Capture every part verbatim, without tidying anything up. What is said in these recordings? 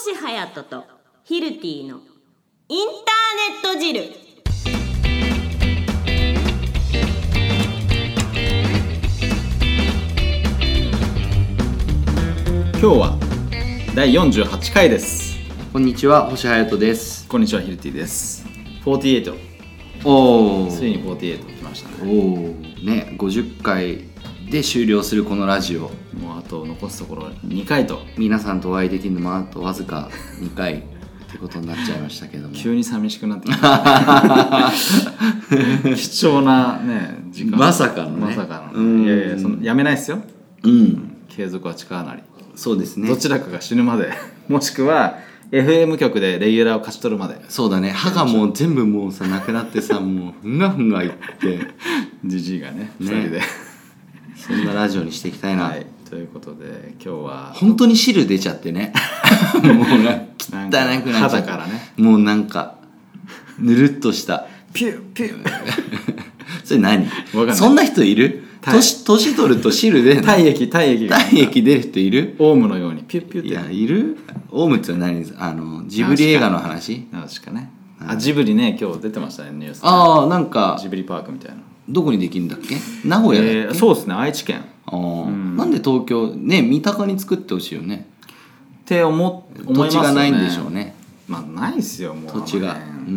星隼人とヒルティのインターネット汁。 今日はだいよんじゅうはちかいです。 こんにちは、星隼人です。 こんにちは、ヒルティです。よんじゅうはち。 おー、 ついによんじゅうはち来ましたね。 おーね、ごじゅっかいで終了するこのラジオ。 もうあと残すところにかいと、 皆さんとお会いできるのもあとわずかにかいってことになっちゃいましたけども急に寂しくなってきた貴重なね時間。 まさかのねまさかの、 うんいやいや、そのやめないですよ。 うん、 継続は力なり。 そうですね。 どちらかが死ぬまでもしくは エフエム 局でレギュラーを勝ち取るまで。 そうだね。歯がもう全部もうさなくなってさ、もうふんがふんがいってジジイがねねふたりでそんなラジオにしていきたいな、はい、 ということで今日は本当に汁出ちゃってねもうね汚くなっちゃった肌からね、 もうなんかぬるっとしたピュッピュッそれ何？ わかんない。 そんな人いる？年年取ると汁出るの？ 体液体液体液出る人いる？ オウムのようにピュッピュッって。 いやいる？オウムって何？あのジブリ映画の話？ 確かね。あ、ジブリね、今日出てましたね、ニュース。 ああ、なんかジブリパークみたいな。 どこにできるんだっけ？名古屋だっけ？ えー、そうですね、愛知県。 あ、うん、なんで東京ね、三鷹に作ってほしいよねって思思いますよね。 土地がないんでしょうね。 まあないっすよ、もう土地が、 うん、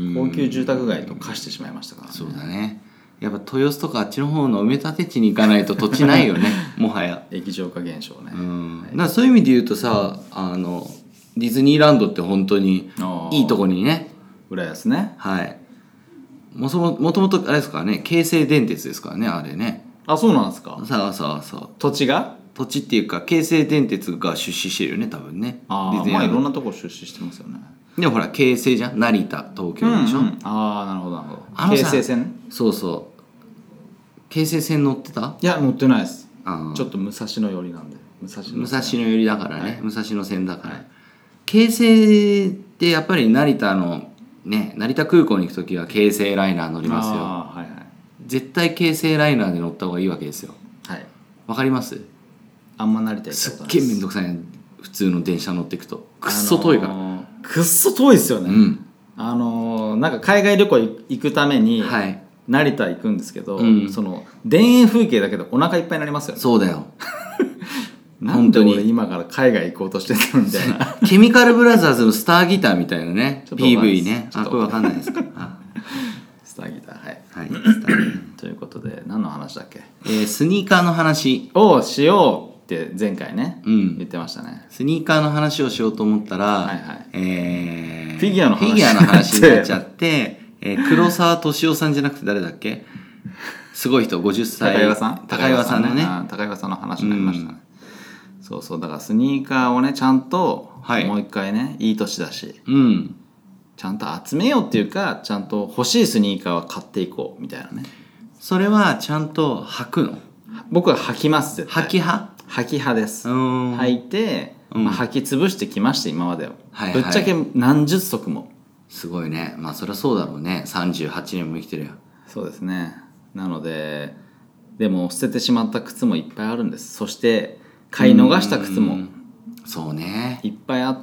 高級住宅街と化してしまいましたからね。 そうだね。やっぱ豊洲とかあっちの方の埋め立て地に行かないと土地ないよねもはや液状化現象ね。 うん、はい、だからそういう意味で言うとさ、あのディズニーランドって本当にいいとこにね、 浦安ね、 はい、もとももともとあれですからね、京成電鉄ですからね、あれね。 あ、そうなんですか。 さあさあさあ、 土地が土地っていうか京成電鉄が出資してるよね、多分ね。 ああ、まあいろんなとこ出資してますよね。 でもほら京成じゃん、成田、東京でしょ、うんうん、 ああ、なるほどなるほど。 あのさ京成線。 そうそう、京成線乗ってた？ いや乗ってないです。 あ、 ちょっと武蔵野寄りなんで。武蔵野武蔵野寄りだからね、はい、武蔵野線だから、はい、京成ってやっぱり成田のね、成田空港に行くときは京成ライナー乗りますよ。あ、はいはい、絶対京成ライナーで乗った方がいいわけですよ。はい。わかります？ あんま成田行ったことないです。 すっげえめんどくさいね、普通の電車乗っていくとくっそ遠いから、あのー、 くっそ遠いですよね。うん、あのー、なんか海外旅行行くために、はい、成田行くんですけど、うん、その田園風景だけでお腹いっぱいになりますよね。 そうだよなんで俺今から海外行こうとしてるみたいなケミカルブラザーズのスターギターみたいなね ピーブイ ね。あ、これわかんないですかスターギター、はい、 はい、スターということで何の話だっけ、 えー、スニーカーの話をしようって前回ね、うん、言ってましたね。 スニーカーの話をしようと思ったら、はいはい、えー、 フィギュアの話フィギュアの話になっちゃってえー、黒沢敏夫さんじゃなくて誰だっけ、すごい人、ごじゅっさい、 高岩さん高岩さんのね、 高岩さんの話になりましたね、うん、そうそう、だからスニーカーをねちゃんと、はい、もう一回ね、いい年だし、うん、ちゃんと集めようっていうか、ちゃんと欲しいスニーカーは買っていこうみたいなね。 それはちゃんと履くの？ 僕は履きます。絶対履き派？ 履き派です。履いて、うん、まあ、履き潰してきました今までを、はいはい、ぶっちゃけ何十足も。 すごいね。まあそりゃそうだろうね、さんじゅうはちねんも生きてるよ。 そうですね。なのででも捨ててしまった靴もいっぱいあるんです。そして買い逃した靴もそうね、 いっぱいあって、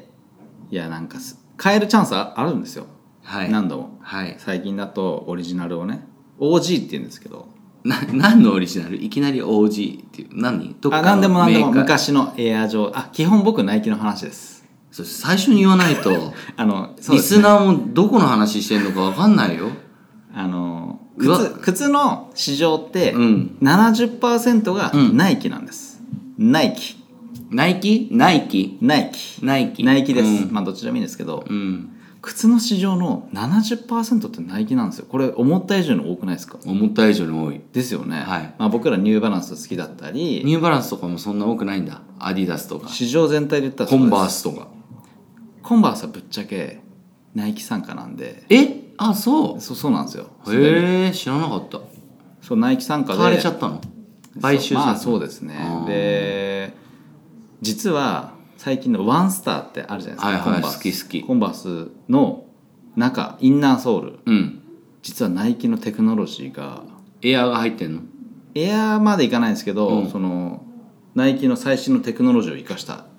いやなんか買えるチャンスあるんですよ、はい、何度も、はい、最近だとオリジナルをね オージー って言うんですけど、 な何のオリジナル？いきなり オージー っていう何？どっかのあ、何でも何でも昔のエアジョー、あ、基本僕ナイキの話です。 そ最初に言わないとあの、ね、リスナーもどこの話してんのか分かんないよ。 あの 靴, 靴の市場って ななじゅっパーセント がナイキなんです、うん、ナイキナイキナイキナイキナイキナイキです、 うん、 まあどちらもいいんですけど、うん、靴の市場の ななじゅっパーセント ってナイキなんですよ。これ思った以上に多くないですか？ 思った以上に多いですよね、 はい。 まあ、僕らニューバランス好きだったり、 ニューバランスとかもそんな多くないんだ。アディダスとか市場全体で言ったらコンバースとか。 コンバースはぶっちゃけナイキ傘下なんで。 え、あ、そうそうそうなんですよ。 へえ、知らなかった。 そう、ナイキ傘下で買われちゃったの？買収されたの？ まあそうですね。で実は最近のワンスターってあるじゃないですか、はいはい、コンバース好き好き。 コンバースの中インナーソール、うん、実はナイキのテクノロジーがエアーが入ってんの？ エアーまでいかないんですけど、うん、そのナイキの最新のテクノロジーを生かした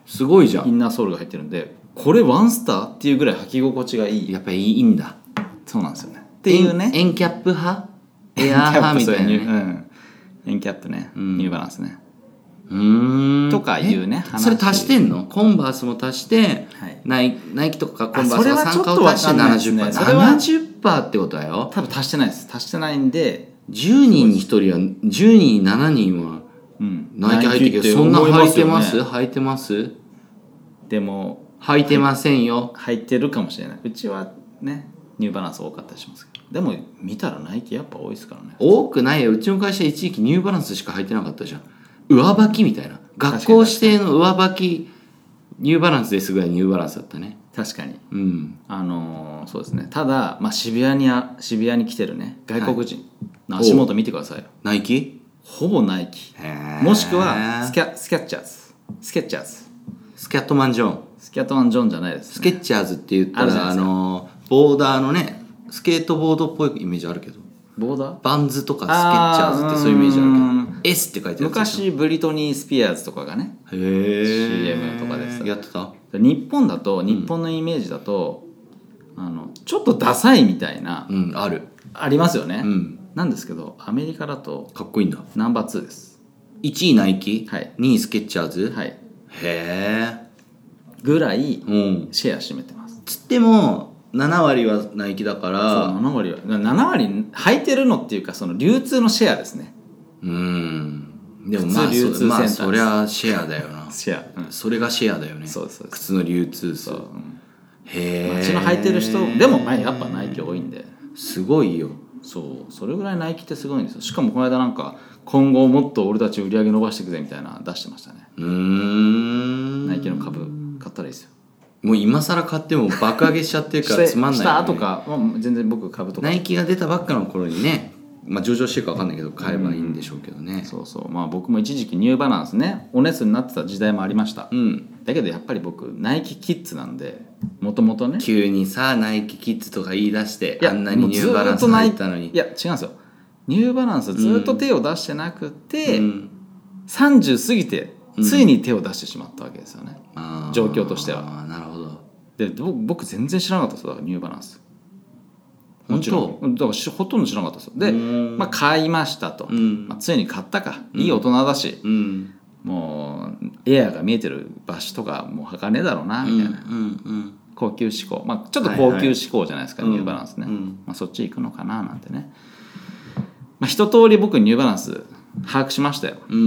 すごいじゃん。 インナーソールが入ってるんで、これワンスターっていうぐらい履き心地がいい。 やっぱりいいんだ。 そうなんですよねっていうね。 エンキャップ派エアー派みたいなね。 うん、エンキャップね、うん、ニューバランスね。 うーんとかいうね話。それ足してんの？コンバースも足して、はい、ナイナイキとかコンバースは参加を足して ななじゅっパーセント、ね、ななじゅっパーセント ってことだよ。 多分足してないです。足してないんでじゅうにんにひとりはじゅうにんにしちにんはナイキ履いてるけど、そんな履いてます？履いてます？ でも履いてませんよ。 履いてるかもしれない。うちはねニューバランス多かったりしますけど、でも見たらナイキやっぱ多いですからね。 多くないよ。うちの会社一時期ニューバランスしか履いてなかったじゃん。上履きみたいな、学校指定の上履きニューバランスですぐらいニューバランスだったね。 確かに、 うん、 あのー、そうですね。ただ、まあ、渋谷にあ渋谷に来てるね外国人の足元見てくださいよ。 ナイキ？ ほぼナイキ、もしくはスキャスキャッチャーズスケッチャーズスキャットマンジョンスキャットマンジョンじゃないです、ね、 スケッチャーズって言ったら あ, あのー、ボーダーのねスケートボードっぽいイメージあるけど、 ボーダーバンズとかスケッチャーズってそういうイメージあるけど S って書いてある。 昔ブリトニー・スピアーズとかがね、へー シーエム とかでさやってた。 日本だと日本のイメージだと、うん、あのちょっとダサいみたいな、 うん、あるありますよね、 うん、 なんですけどアメリカだとかっこいいんだ。 ナンバーツーです。 いちいナイキ、 はい、 にいスケッチャーズ、 はい、 へえぐらいシェア占めてます、 うん、つってもななわりはナイキだから。 そうななわりはななわり履いてるのっていうかその流通のシェアですね。 うーんでもまあ流通センター、 まあそりゃシェアだよなシェア、うん、 それがシェアだよね。 そうですそうです。 靴の流通数、うん、へえ。 街の履いてる人でもまあやっぱナイキ多いんですごいよ。 そうそれぐらいナイキってすごいんですよ。しかもこの間なんか今後もっと俺たち売り上げ伸ばしていくぜみたいな出してましたね。 うーんナイキの株買ったらいいですよ。 もう今更買っても爆上げしちゃってるからつまんない、ね、 したとか、まあ、全然僕株とかナイキが出たばっかの頃にね、まあ、上場してるか分かんないけど買えばいいんでしょうけどね、 うん、そうそうまあ僕も一時期ニューバランスねお熱になってた時代もありました、 うん、 だけどやっぱり僕ナイキキッズなんでもともとね急にさナイキキッズとか言い出してあんなにニューバランス入ったのに。 いや違うんですよ。ニューバランスずっと手を出してなくて、うん、さんじゅう過ぎてついに手を出してしまったわけですよね、うん、状況としては。 あなるほど。 で僕全然知らなかったですよだからニューバランス。もちろんだからほとんど知らなかったですよ。で、まあ、買いましたと、うんまあ、ついに買ったか、いい大人だし、うん、もうエアが見えてる場所とかもう履かねえだろうなみたいな、うんうんうん、高級志向、まあ、ちょっと高級志向じゃないですか、はいはい、ニューバランスね、うんまあ、そっち行くのかななんてね、まあ、一通り僕ニューバランス把握しましたよ、うんうん、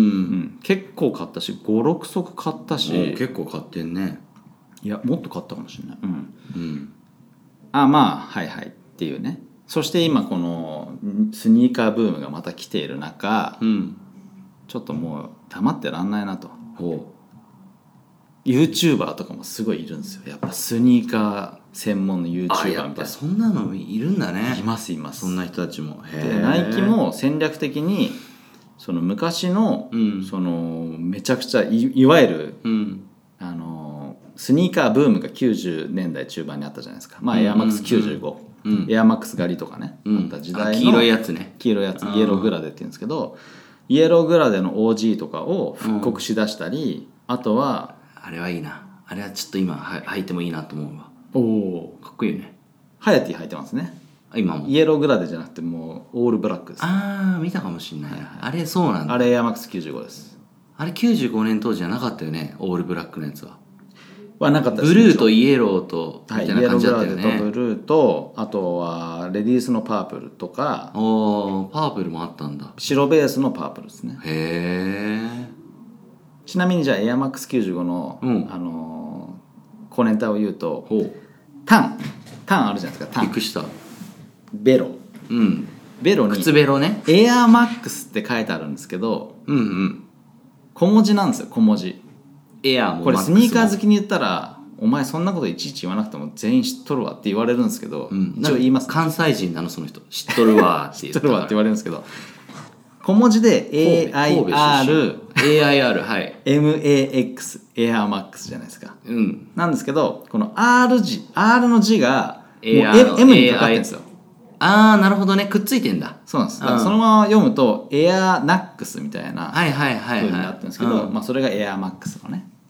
結構買ったしごろく足買ったし。 結構買ってんね。 いやもっと買ったかもしれない、うんうん、あまあはいはいっていうね。そして今このスニーカーブームがまた来ている中、うん、ちょっともう黙ってらんないなと。ほう YouTuber とかもすごいいるんですよ。やっぱスニーカー専門の YouTuber みたいな。 あやっぱそんなのいるんだね。 いますいます。 そんな人たちも。へでナイキも戦略的にその昔の、うん、そのめちゃくちゃ い, いわゆる、うん、あのスニーカーブームがきゅうじゅうねんだい中盤にあったじゃないですか。まあエアマックスきゅうじゅうご、うん、エアマックス狩りとかね、うん、あった時代の黄色いやつね。 黄色いやつイエローグラデって言うんですけど、イエローグラデの オージー とかを復刻しだしたり、うん、あとはあれはいいな。あれはちょっと今は履いてもいいなと思うわ。 おおかっこいいよね。 ハヤティ履いてますね今も。 イエローグラデじゃなくてもうオールブラックです。 ああ見たかもしれない、はいはい、あれそうなんだ。 あれエアマックスきゅうじゅうごです。 あれきゅうじゅうごねん当時じゃなかったよね。オールブラックのやつははなかったです。 ブルーとイエローとみたいな感じだったよね、 はい、イエローグラデとブルーとあとはレディースのパープルとか。 おパープルもあったんだ。 白ベースのパープルですね。 へえ。 ちなみにじゃあエアマックスきゅうじゅうごの、うん、あのー、コネンタを言うとタンタンあるじゃないですか。タンびっくりした。 ベロ、 うん、 ベロに靴ベロね。 エアマックスって書いてあるんですけど、 うんうん、 小文字なんですよ。小文字エアもこれスニーカー好きに言ったらお前そんなこといちいち言わなくても全員知っとるわって言われるんですけど、うん、一応言います、ね、 関西人なのその人知っとるわって言った知っとるわって言われるんですけど小文字で エーアイアールエーアイアール はいエムエーエックス エアーマックスじゃないですか、 うん、 なんですけどこの R 字 R の字がもう M, M にかかってるんですよ。 ああなるほどね。くっついてんだ。 そうなんです。だからそのまま読むとエアナックスみたいなはいはいはいはい風になってるんですけど、うん、まあそれがエアマックスのね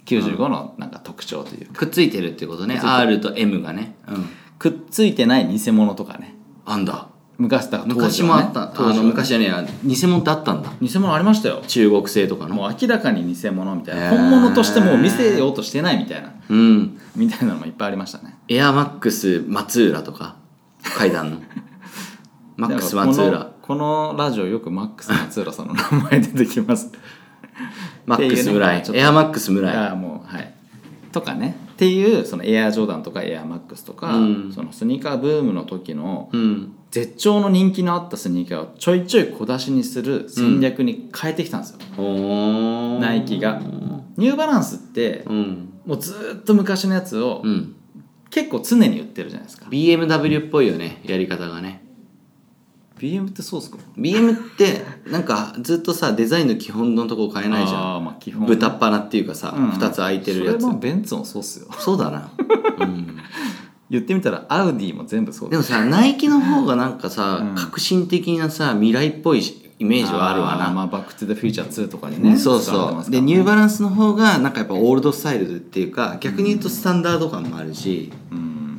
きゅうじゅうごのなんか特徴というか、 くっついてるってことね。 R と M がね、うん、 くっついてない偽物とかね。 あんだ。 昔だから当昔時はね、 もあった当時、ね、昔じゃねえや、偽物ってあったんだ。 偽物ありましたよ。 中国製とかのもう明らかに偽物みたいな、本物としてもう見せようとしてないみたいな、 うん、 みたいなのもいっぱいありましたね。 エアマックス松浦とか階段のマックス松浦、 このラジオよくマックス松浦さんの名前出てきますマックス村井、エアマックス村井、 あもうはいとかねっていう、そのエアジョーダンとかエアマックスとか、うん、そのスニーカーブームの時の絶頂の人気のあったスニーカーをちょいちょい小出しにする戦略に変えてきたんですよ、うん、ナイキが。ニューバランスって、うん、もうずっと昔のやつを、うん、結構常に売ってるじゃないですか。 ビーエムダブリュー っぽいよね、やり方がね。 ビーエム ってそうっすか？ ビーエム ってなんかずっとさ、デザインの基本のとこ変えないじゃん。あ、まあ基本、豚っ鼻っていうかさ、うん、ふたつ空いてるやつ。 それもベンツもそうっすよ。 そうだな、うん、 言ってみたらアウディも全部そうだ。 でもさ、ナイキの方がなんかさ、うん、革新的なさ、未来っぽいイメージはあるわな。 あ、まあ、バック・トゥ・ザ・フューチャーツーとかにね、 そうそう。でニューバランスの方がなんかやっぱオールドスタイルっていうか、逆に言うとスタンダード感もあるし、うん、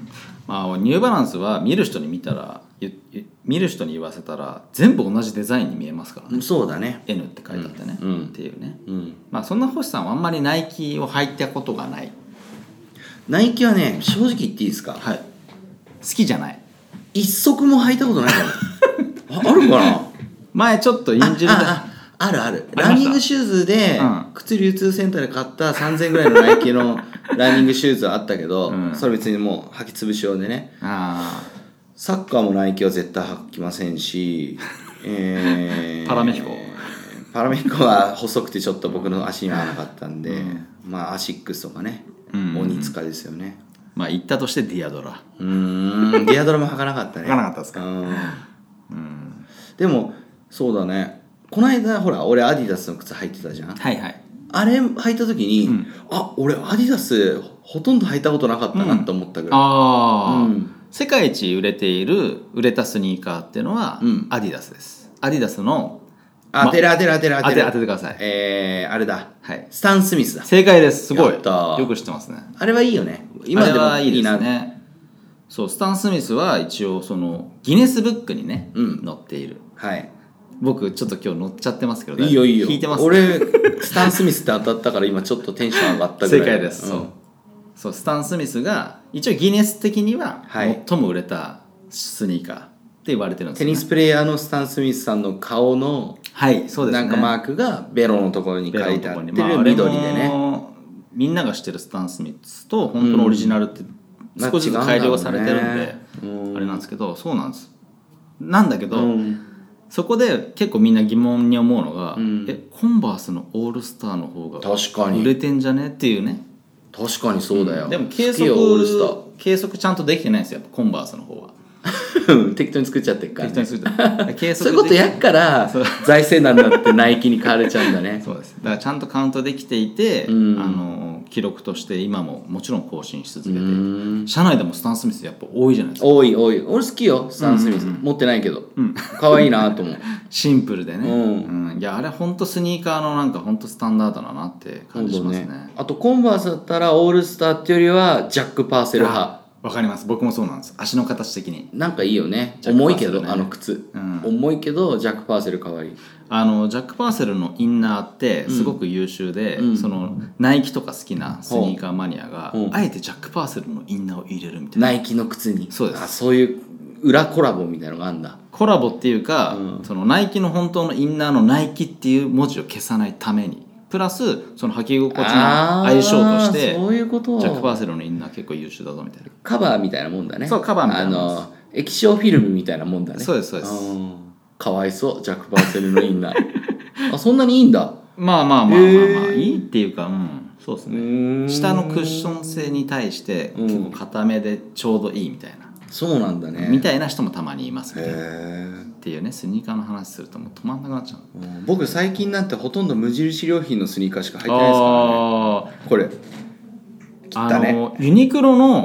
まあ、ニューバランスは見る人に見たら見る人に言わせたら全部同じデザインに見えますからね。 そうだね。 N って書いてあってね、うん、っていうね、うん、まあそんな星さんはあんまりナイキを履いたことがない。 ナイキはね、正直言っていいですか、 はい、好きじゃない。 一足も履いたことないからあ, あるかな。 前ちょっとインジルであ, あ, あ, あるあるランニングシューズで、うん、靴流通センターで買ったさんぜんえんぐらいのナイキのランニングシューズはあったけど、うん、それ別にもう履き潰し用でね。あ、サッカーもナイキは絶対履きませんし、えー、 パラメヒコパラメヒコは細くてちょっと僕の足には合わなかったんで、うん、まあアシックスとかね、鬼塚ですよね。 まあ言ったとしてディアドラ、 うーん、ディアドラも履かなかったね。 履かなかったですか。うん、 うん、でもそうだね、この間ほら俺アディダスの靴履いてたじゃん。 はいはい。 あれ履いた時に、うん、あ、俺アディダスほとんど履いたことなかったなって思ったぐらい、うん、ああ、うん、世界一売れている売れたスニーカーっていうのは、うん、アディダスです。アディダスの当てる当てる当てる当てる当ててください。 えー、あれだ、 はい、 スタン・スミスだ。 正解です。すごいよく知ってますね。 あれはいいよね。今でもいいな。 いいですね。そう、スタン・スミスは一応そのギネスブックにね、うん、載っている。はい。僕ちょっと今日乗っちゃってますけど、 いいよいいよ。 聞いてます、ね、 俺スタン・スミスって当たったから今ちょっとテンション上がったぐらい。 正解です、うん、そうそう、スタン・スミスが一応ギネス的には最も売れたスニーカーって言われてるんですよ、ね、 テニスプレーヤーのスタン・スミスさんの顔の、 はいそうですね、 なんかマークがベロのところに書いてあってる、まあ、緑でね。 みんなが知ってるスタン・スミスと本当のオリジナルって少しずつ改良されてるんで、うん、あれなんですけど、そうなんです。なんだけど、うん、そこで結構みんな疑問に思うのが、うん、えコンバースのオールスターの方が売れてんじゃねっていうね。 確かにそうだよ、 うん、でも計測計測ちゃんとできてないんですよ、コンバースの方は適当に作っちゃってるから、ね、 適当に作っちゃって計測そういうことやっから財政難だってナイキに買われちゃうんだね。 そうです。だからちゃんとカウントできていて、うん、あの記録として今ももちろん更新し続けていて、社内でもスタン・スミスやっぱ多いじゃないですか。 多い多い。俺好きよスタン・スミス、うんうんうん、持ってないけど、うん、可愛いなと思うシンプルでね、うんうん、いやあれほんとスニーカーのなんかほんとスタンダードだなって感じしますね。ね、 あとコンバースだったらオールスターっていうよりはジャック・パーセル派。 わかります。僕もそうなんです。足の形的になんかいいよね。重いけどあの靴、うん、重いけどジャック・パーセル可愛い。 あのジャック・パーセルのインナーってすごく優秀で、うん、そのナイキとか好きなスニーカーマニアが、うん、あえてジャック・パーセルのインナーを入れるみたいな。 ナイキの靴に。 そうです。 あ、そういう裏コラボみたいなのがあるんだ。 コラボっていうか、うん、そのナイキの本当のインナーのナイキっていう文字を消さないためにプラスその履き心地の相性としてそういうことジャック・パーセルのインナー結構優秀だぞみたいな。 カバーみたいなもんだね。 そう、カバーみたいなもんです。 あの液晶フィルムみたいなもんだね。 そうですそうです。 かわいそうジャック・パーセルのインナーあ、そんなにいいんだ。 まあまあまあまあまあ、いいっていうか、うん、そうですね。下のクッション性に対して結構固めでちょうどいいみたいな、 うん、そうなんだね。 みたいな人もたまにいますね。っていうね、スニーカーの話するともう止まんなくなっちゃう。 僕最近なんてほとんど無印良品のスニーカーしか履いてないですからね。これあのユニクロの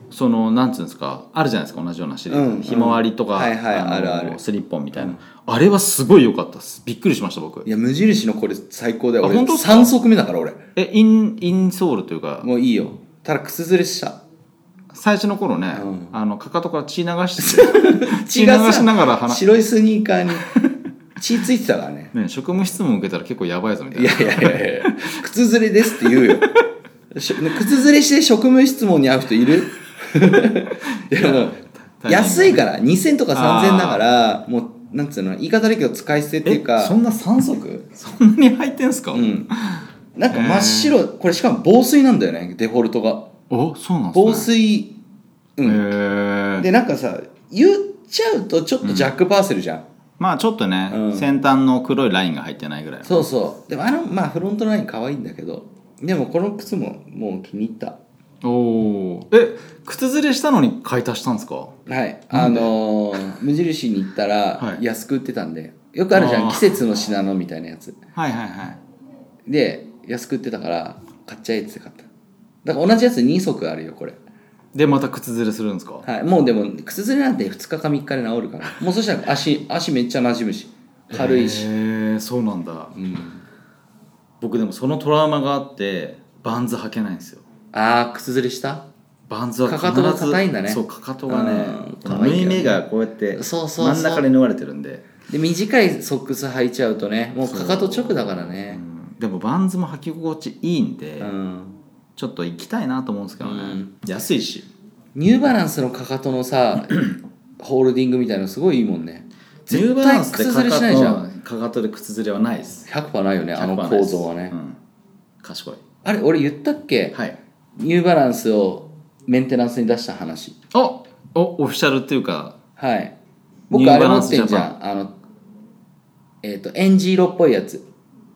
そのなんつうんですかあるじゃないですか同じようなシリーズ、うんうん、ひまわりとか、 はいはい、あるあるスリッポンみたいな、うん、あれはすごい良かったです。びっくりしました僕。 いや無印のこれ最高だよ。俺本当さん足目だから俺。 えインインソールというかもういいよ。ただ靴ずれした。 最初の頃ね、うん、あのかかとから血流して血流しながら話白いスニーカーに血ついてたからね。 ね職務質問受けたら結構やばいぞみたいな。 いやいやいやいや靴ずれですって言うよ靴ずれして職務質問に会う人いるでも安いからにせんとかさんぜんだからもうなんつうの言い方だけど使い捨てっていうか。 そんなさん足そんなに履いてんすか。 うんなんか真っ白、これしかも防水なんだよねデフォルトが。 おそうなんですね。 防水うんでなんかさ言っちゃうとちょっとジャックパーセルじゃん、うん、 まあちょっとね、うん、先端の黒いラインが入ってないぐらい。 そうそうでもあのまあフロントライン可愛いんだけどでもこの靴ももう気に入った。 おおえ靴ずれしたのに買い足したんですか。 はいあのー、無印に行ったら安く売ってたんで、よくあるじゃん季節の品のみたいなやつ。 はいはいはいで安く売ってたから買っちゃえって買った。だから同じやつに足あるよこれでまた靴ずれするんですか。 はいもうでも靴ずれなんてふつかかみっかで治るからもうそしたら 足, 足めっちゃ馴染むし軽いし。 へえそうなんだ、うん、僕でもそのトラウマがあってバンズ履けないんですよ。 ああ靴ずれしたバンズはかかとが硬いんだね。 そうかかとがね縫い目がこうやって真ん中で縫われてるんでで短いソックス履いちゃうとねもうかかと直だからね、 うん、でもバンズも履き心地いいんで、うん、ちょっと行きたいなと思うんですけどね、うん、安いしニューバランスのかかとのさホールディングみたいなのすごいいいもんね。 ニューバランスでかかとかかとで靴ずれはないです。 ひゃくパーセント ないよねあの構造はね、うん、 賢い。 あれ俺言ったっけ、 はい、 ニューバランスをメンテナンスに出した話。 あおオフィシャルっていうかはい僕あれ持ってんじゃんあのえっ、ー、とエンジ色っぽいやつ。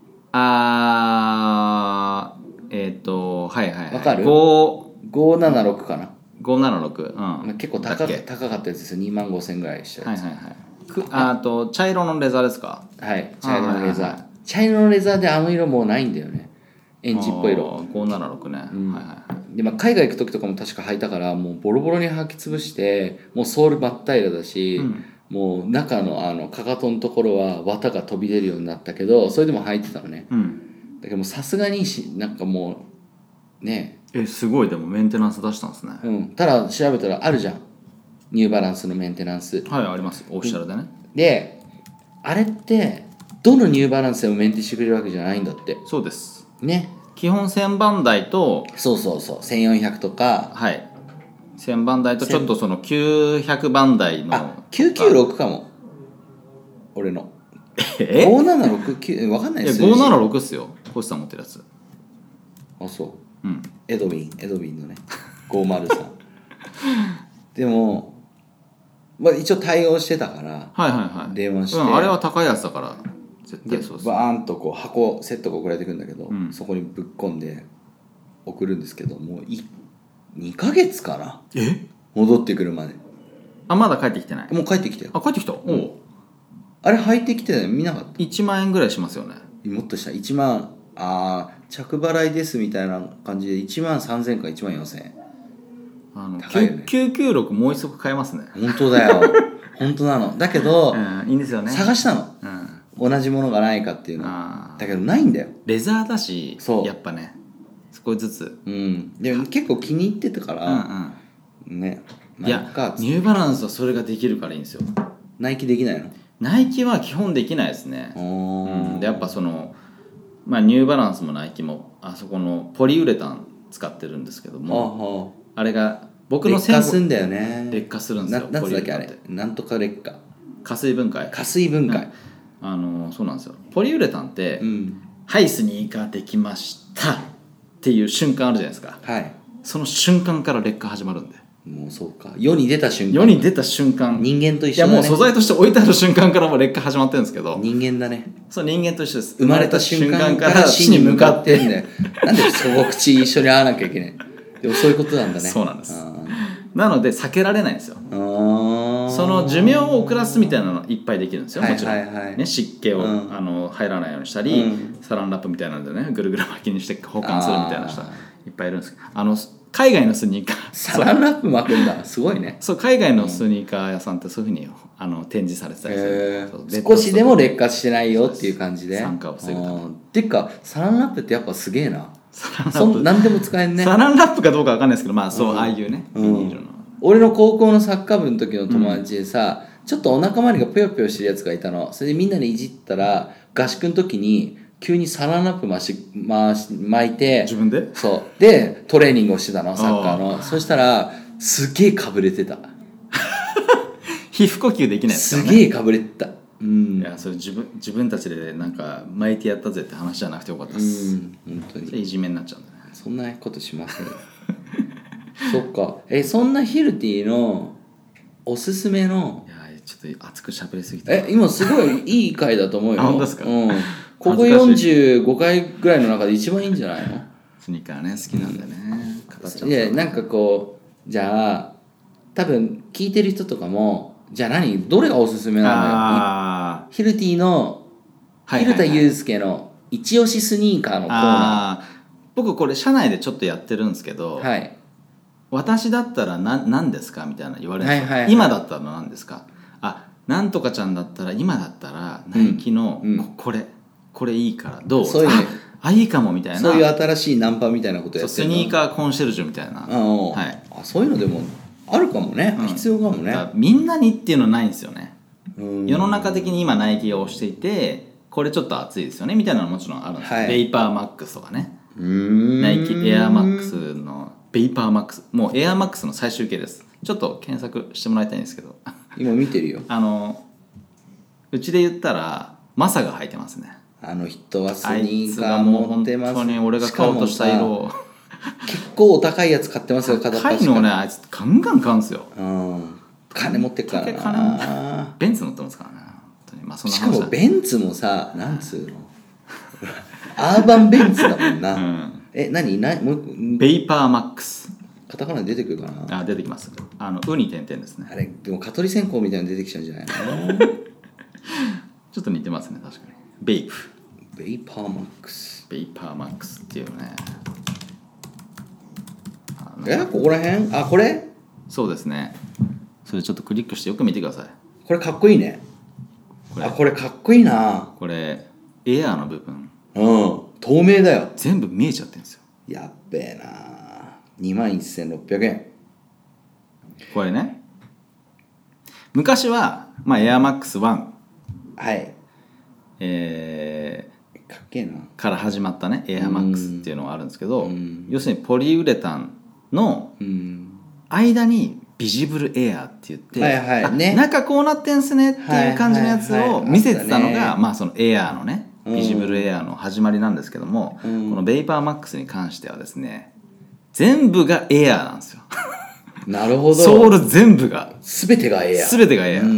あーえっ、ー、とはいはいはいわかるごーななろくかなごーななろく、うん、 結構 高, 高かったやつですよ。にまんごせんぐらいしたやつ。 はいはいはいあと茶色のレザーですか。 はい茶色のレザー、はいはいはい、茶色のレザーであの色もうないんだよねエンジっぽい色。 ごーななろくね、うんはいはい、 でまあ、海外行く時とかも確か履いたからもうボロボロに履き潰してもうソール真っ平らだし、うん、もう中のあのかかとのところは綿が飛び出るようになったけどそれでも履いてたのね、うん、だけどさすがにしなんかもうねえすごいでもメンテナンス出したんですね、 うん、ただ調べたらあるじゃんニューバランスのメンテナンス。 はいありますオフィシャルでね。 であれってどのニューバランスでもメンテしてくれるわけじゃないんだって。 そうですね基本せんばん台とそうそうそうせんよんひゃくとかはいせんばん台とちょっとそのきゅうひゃくばん台のあきゅうきゅうろくかも俺のえごーななろくきゅう分かんないですよ。ごーななろくっすよ星さん持ってるやつ。 あそう、 うん、 エドウィンエドウィンのねごーまるさんでもまあ、一応対応してたからはいはいはい電話して、 うん、あれは高いやつだから絶対そうです。 バーンとこう箱セットが送られてくるんだけど、うん、そこにぶっ込んで送るんですけどもうにかげつかなえ戻ってくるまで。 あまだ帰ってきてない。 もう帰ってきたよ。 あ帰ってきた、うん、おあれ入ってきて見なかった。 いちまんえんぐらいしますよね。 もっとしたいちまんあ着払いですみたいな感じでいちまんさんぜんかいちまんよんせんえんあの高いよね。きゅうきゅうろくもう一足買えますね。 本当だよ本当なのだけど、 うん、いいんですよね探したの、うん、同じものがないかっていうのだけどないんだよ。 レザーだしそうやっぱね少しずつ、 うん、でも結構気に入ってたから、うんうん、ねいやニューバランスはそれができるからいいんですよ。 ナイキできないの？ ナイキは基本できないですね、うん、でやっぱそのまあニューバランスもナイキもあそこのポリウレタン使ってるんですけども あ, あれが僕の劣化するんだよね。 劣化するんですよ。 ななんつだっけあれなんとか劣化加水分解加水分解、 うん、あのそうなんですよ。ポリウレタンって、うん、はいスニーカーできましたっていう瞬間あるじゃないですか、 はい、 その瞬間から劣化始まるんで。 もうそうか世に出た瞬間世に出た瞬間人間と一緒だね。 いやもう素材として置いてある瞬間からも劣化始まってるんですけど人間だね。 そう人間と一緒です。 生まれた瞬間から死に向かってんだよなんでそこ口一緒に合わなきゃいけないでもそういうことなんだね。 そうなんです。なので避けられないんですよ。その寿命を遅らすみたいなのいっぱいできるんですよ、もちろん、はいはいはいね、湿気を、うん、あの入らないようにしたり、うん、サランラップみたいなのでねぐるぐる巻きにして保管するみたいな人いっぱいいるんですけどあの海外のスニーカーサランラップ巻くんだすごいね。 そう海外のスニーカー屋さんってそういうふうにあの展示されてたりする、 少しでも劣化してないよっていう感じで酸化を防ぐために。 っていうかサランラップってやっぱすげえな。そん何でも使えんね。 サランラップかどうかわかんないですけどまあそう、うん、ああいうねビニールの、 うん、俺の高校のサッカー部の時の友達でさ、うん、ちょっとお腹周りがぷよぷよしてるやつがいたの。それでみんなでいじったら合宿の時に急にサランラップ巻し巻し巻いて自分でそうでトレーニングをしてたのサッカーの。そしたらすげえかぶれてた皮膚呼吸できないですよね。すげえかぶれてた。うん、 いやそれ自分自分たちでなんか巻いてやったぜって話じゃなくてよかったです。うん、本当にそれいじめになっちゃうんだね。 そんなことしませんそっか。えそんなヒルティのおすすめの。 いやちょっと熱く喋りすぎてえ今すごいいい回だと思うよ。 本当ですか、 うん、ここよんじゅうごかいぐらいの中で一番いいんじゃないの。 スニーカーね好きなんでね、 うん、語っちゃう。いやなんかこうじゃあ多分聞いてる人とかもじゃあ何どれがおすすめなのよ。ヒルティの蛭田祐介の一押しスニーカーのコーナー。 僕これ社内でちょっとやってるんですけど、 はい、 私だったら何何ですかみたいな言われるんですよ、はいはいはい、今だったら何ですか。あなんとかちゃんだったら今だったらナイキの、うん、こ, これこれいいからどうそういう、ね、 ああいいかもみたいなそういう新しいナンパみたいなことやってるの。 スニーカーコンシェルジュみたいな、 はい、あそういうのでもあるかもね、うん、必要かもね。 みんなにっていうのないんですよね。世の中的に今ナイキが推していてこれちょっと熱いですよねみたいなのもちろんあるんです、はい、ベイパーマックスとかね。うーんナイキエアマックスのベイパーマックスもうエアマックスの最終形です。ちょっと検索してもらいたいんですけど今見てるよ。 あのうちで言ったらマサが履いてますね。 あの人はスニーカー持ってます。 本当に俺が買おうとした色を結構お高いやつ買ってますよ。 高いのをねあいつガンガン買うんですよ。 うん金持ってっからな。 ベンツ乗ってますからね。まあ、そんなしかもベンツもさなんつうのアーバンベンツだもんな、うん、え何なもうベイパーマックスカタカナで出てくるかな。 あ出てきます。あのウに点々ですね。 あれでも蚊取り線香みたいなの出てきちゃうんじゃないのちょっと似てますね確かに。ベイプベイパーマックスベイパーマックスっていうね。 えここら辺あこれそうですね。それちょっとクリックしてよく見てください。 これかっこいいね。これあこれかっこいいな。 これエアーの部分うん透明だよ。 全部見えちゃってるんですよ。 やっべえな。にまんせんろっぴゃくえん。 これね昔は、まあ、エアマックスワンはいえー、かっけえなから始まったねエアマックスっていうのがあるんですけど、要するにポリウレタンの間にビジブルエアーって言って、 はいはいね、 中こうなってんすねっていう感じのやつを見せてたのが、まあそのエアーのねビジブルエアーの始まりなんですけども、うん、このベイパーマックスに関してはですね全部がエアーなんですよ。 なるほど。 ソール全部が全てがエアー全てがエアー、うん、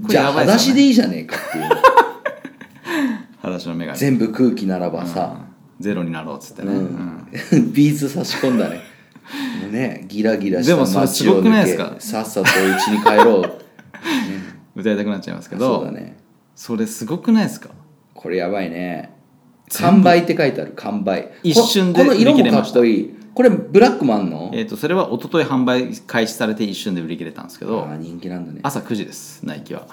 じゃあ裸足でいいじゃねえかっていう裸足のメガネ全部空気ならばさ、 うん、ゼロになろうっつってね、うんうん、ビーズ差し込んだねもうねギラギラした街を抜けさっさと家に帰ろう、ね、 歌いたくなっちゃいますけどそうだね。 それすごくないですか。 これやばいね。完売って書いてある。完売一瞬で売り切れました。この色もかっこいい。これブラックもあんの？ えーとそれは一昨日販売開始されて一瞬で売り切れたんですけど、 あ人気なんだね。 朝くじですナイキは。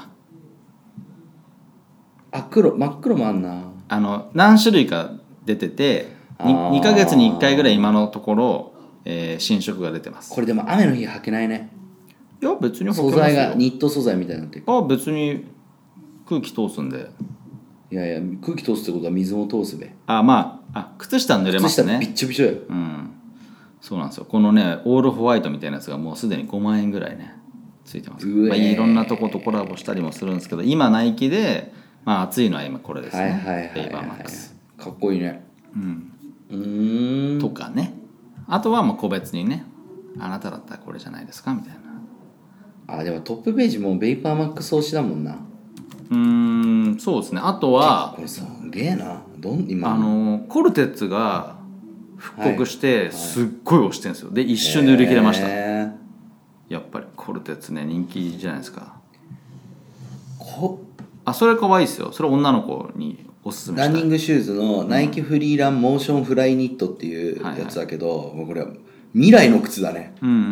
あ黒真っ黒もあんな。 あの何種類か出てて 2, にかげつにいっかいぐらい今のところ、えー、新色が出てます。 これでも雨の日履けないね。 いや別に履けますよ。 素材がニット素材みたいになってる。 あ別に空気通すんで。 いやいや空気通すってことは水も通すべ。 あまああ靴下濡れますね。 靴下びっちょびちょよ。 うんそうなんですよ。このねオールホワイトみたいなやつがもうすでにごまんえんぐらいねついてます。まあ、いろんなとことコラボしたりもするんですけど今ナイキで、まあ、熱いのは今これですね。 はいはいはいはい、はい、 ベイパーマックスかっこいいね。 うんうーんとかね。あとはもう個別にねあなただったらこれじゃないですかみたいな。 あでもトップページもベイパーマックス推しだもんな。 うーんそうですね。あとはこれすげえな。どん今あのコルテッツが復刻してすっごい推してるんですよ。で一瞬で売り切れました。やっぱりコルテッツね人気じゃないですか。 こあそれ可愛いですよ。それ女の子におすすめしたい。 ランニングシューズのナイキフリーランモーションフライニットっていうやつだけど、うん、もうこれ未来の靴だね。 うんうんうん。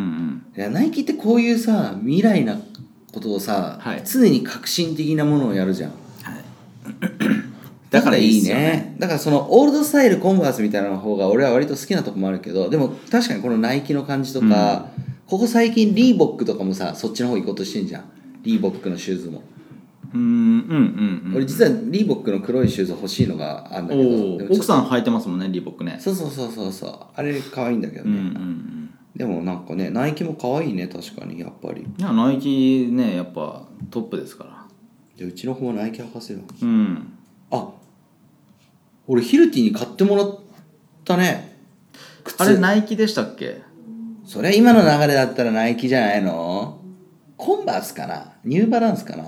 いやナイキってこういうさ未来なことをさ、はい、常に革新的なものをやるじゃん。はい。だからいいね。いいっすよね。だからそのオールドスタイルコンバースみたいな方が俺は割と好きなとこもあるけど、でも確かにこのナイキの感じとか、うん、ここ最近リーボックとかもさそっちの方行こうとしてんじゃん。リーボックのシューズも。 うんうんうんうん。 俺実はリーボックの黒いシューズ欲しいのがあるんだけど、 奥さん履いてますもんねリーボックね。 そうそうそうそうそう。あれ可愛いんだけどね。うんうんうん、でもなんかねナイキも可愛いね確かにやっぱり。 いやナイキねやっぱトップですから。 でうちの子はナイキ履かせよう。 うん。 あ、俺ヒルティに買ってもらったね。 靴。あれナイキでしたっけ？ それ今の流れだったらナイキじゃないの？コンバースかな？ニューバランスかな？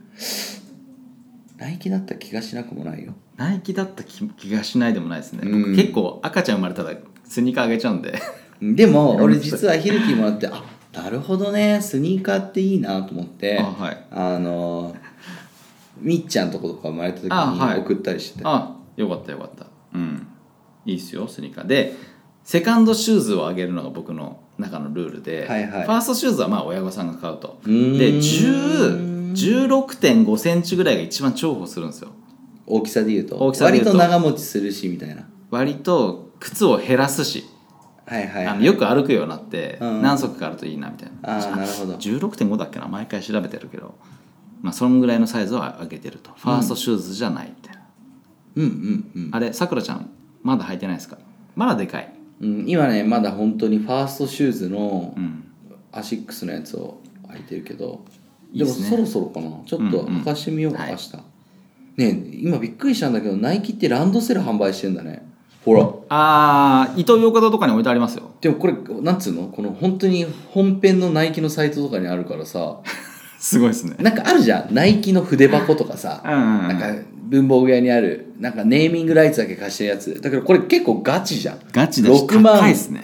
ナイキだった気がしなくもないよ。 ナイキだった気がしないでもないですね、うん、僕結構赤ちゃん生まれたらスニーカーあげちゃうんででも俺実はヒルティもらってあなるほどねスニーカーっていいなと思ってあ、はい、あのみっちゃんとことか生まれた時に送ったりしてあ、はい、あよかったよかったうんいいっすよスニーカーでセカンドシューズをあげるのが僕の中のルールで、はいはい、ファーストシューズはまあ親御さんが買うとでじゅうろくてんごセンチぐらいが一番重宝するんですよ大きさで言うと大きさで言うと割と長持ちするしみたいな割と靴を減らすし、はいはいはい、あのよく歩くようになって、うん、何足かあるといいなみたいなあなるほどじゅうろくてんご だっけな毎回調べてるけどまあそのぐらいのサイズを上げてると、うん、ファーストシューズじゃないみたいなうんうんうんあれさくらちゃんまだ履いてないですかまだでかい、 うん、今ねまだ本当にファーストシューズのアシックスのやつを履いてるけど、うん、でもそろそろかなちょっと履かしてみようか、うんうん、明日、はいねえ今びっくりしたんだけどナイキってランドセル販売してんだねほらあーイトーヨーカドーとかに置いてありますよでもこれなんつうのこの本当に本編のナイキのサイトとかにあるからさすごいですねなんかあるじゃんナイキの筆箱とかさうんうん、うん、なんか文房具屋にあるなんかネーミングライツだけ貸してるやつだけどこれ結構ガチじゃんガチだし高いですね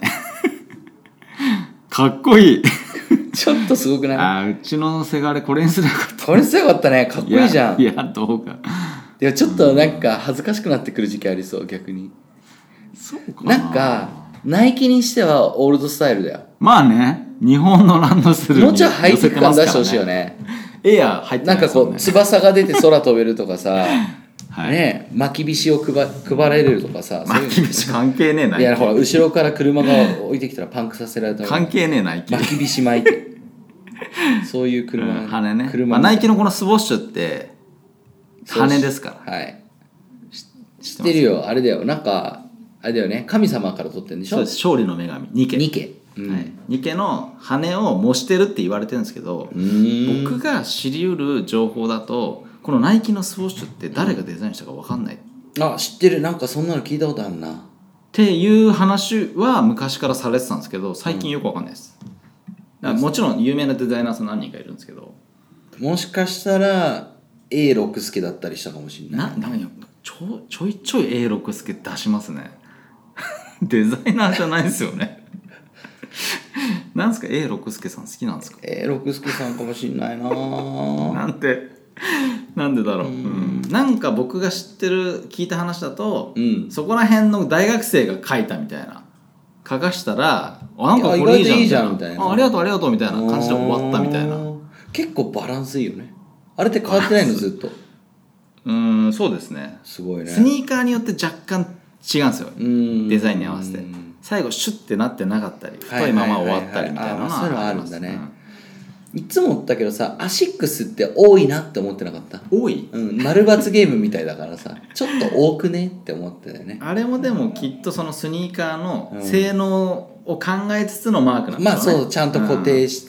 かっこいいちょっとすごくないあうちのせがれこれにすればよかったこれにすればよかったねかっこいいじゃんいや、いやどうかでもちょっとなんか恥ずかしくなってくる時期ありそう逆にそうかななんかナイキにしてはオールドスタイルだよまあね日本のランドセルにもうちょいハイテク感出してほしいよねエア入ってますよねなんかこう翼が出て空飛べるとかさはい、ね巻きびしを配配られるとかさ巻きびし関係ねえないやほら後ろから車が置いてきたらパンクさせられたら関係ねえな巻きびし巻いてそういう車、 うん、羽ね車、まあ、ナイキのこのスウォッシュって羽ですからはい知ってるよあれだよなんかあれだよね神様から取ってるんでしょそうです勝利の女神ニケニケ、うんはい、ニケの羽を模してるって言われてるんですけど僕が知りうる情報だとこのナイキのスウォッシュって誰がデザインしたか分かんない、 うん、あ知ってるなんかそんなの聞いたことあるなっていう話は昔からされてたんですけど最近よく分かんないです、うん、もちろん有名なデザイナーさん何人かいるんですけどもしかしたら エーろく 助だったりしたかもしれないななんかちょちょいちょい エーろく 助出しますねデザイナーじゃないですよねなんですか エーろく 助さん好きなんですかエーろく 助さんかもしんないななんてなんでだろう、うん、なんか僕が知ってる聞いた話だと、うん、そこら辺の大学生が書いたみたいな書かしたらあなんかこれいいじゃんみたいな、みたいなあありがとうありがとうみたいな感じで終わったみたいな結構バランスいいよねあれって変わってないのずっとうーんそうですねすごいねスニーカーによって若干違うんですよデザインに合わせて最後シュッてなってなかったり太いまま終わったりみたいなのはそういうのあるんだね、うん、いつも思ったけどさアシックスって多いなって思ってなかった多い、 うん、丸×ゲームみたいだからさちょっと多くねって思ってたよねあれもでもきっとそのスニーカーの性能を考えつつのマークなんですよね、 まあそうちゃんと固定して、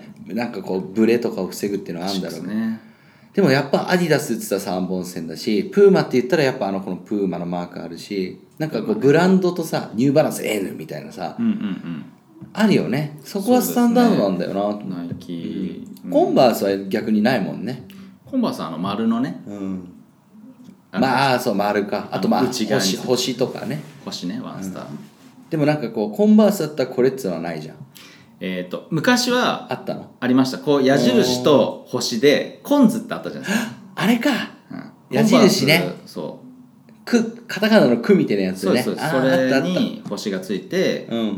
うん、なんかこうブレとかを防ぐっていうのはあるんだろうねでもやっぱアディダスって言ったらさんぼん線だしプーマって言ったらやっぱあのこのプーマのマークあるしなんかこうブランドとさニューバランス N みたいなさ、うんうんうん、あるよねそこはスタンダードなんだよなと思って、 ナイキ、 うん、コンバースは逆にないもんねコンバースはあの丸のね、 うん、まあそう丸かあとまあ星, 星とかね星ねワンスター、うん、 でもなんかこうコンバースだったらこれっていうのはないじゃんえー、と昔はあったのありましたこう矢印と星でコンズってあったじゃないですかあれか、うん、矢印ねそうくカタカナの「く」みたいなやつねそうそうそれに星がついて、 うん、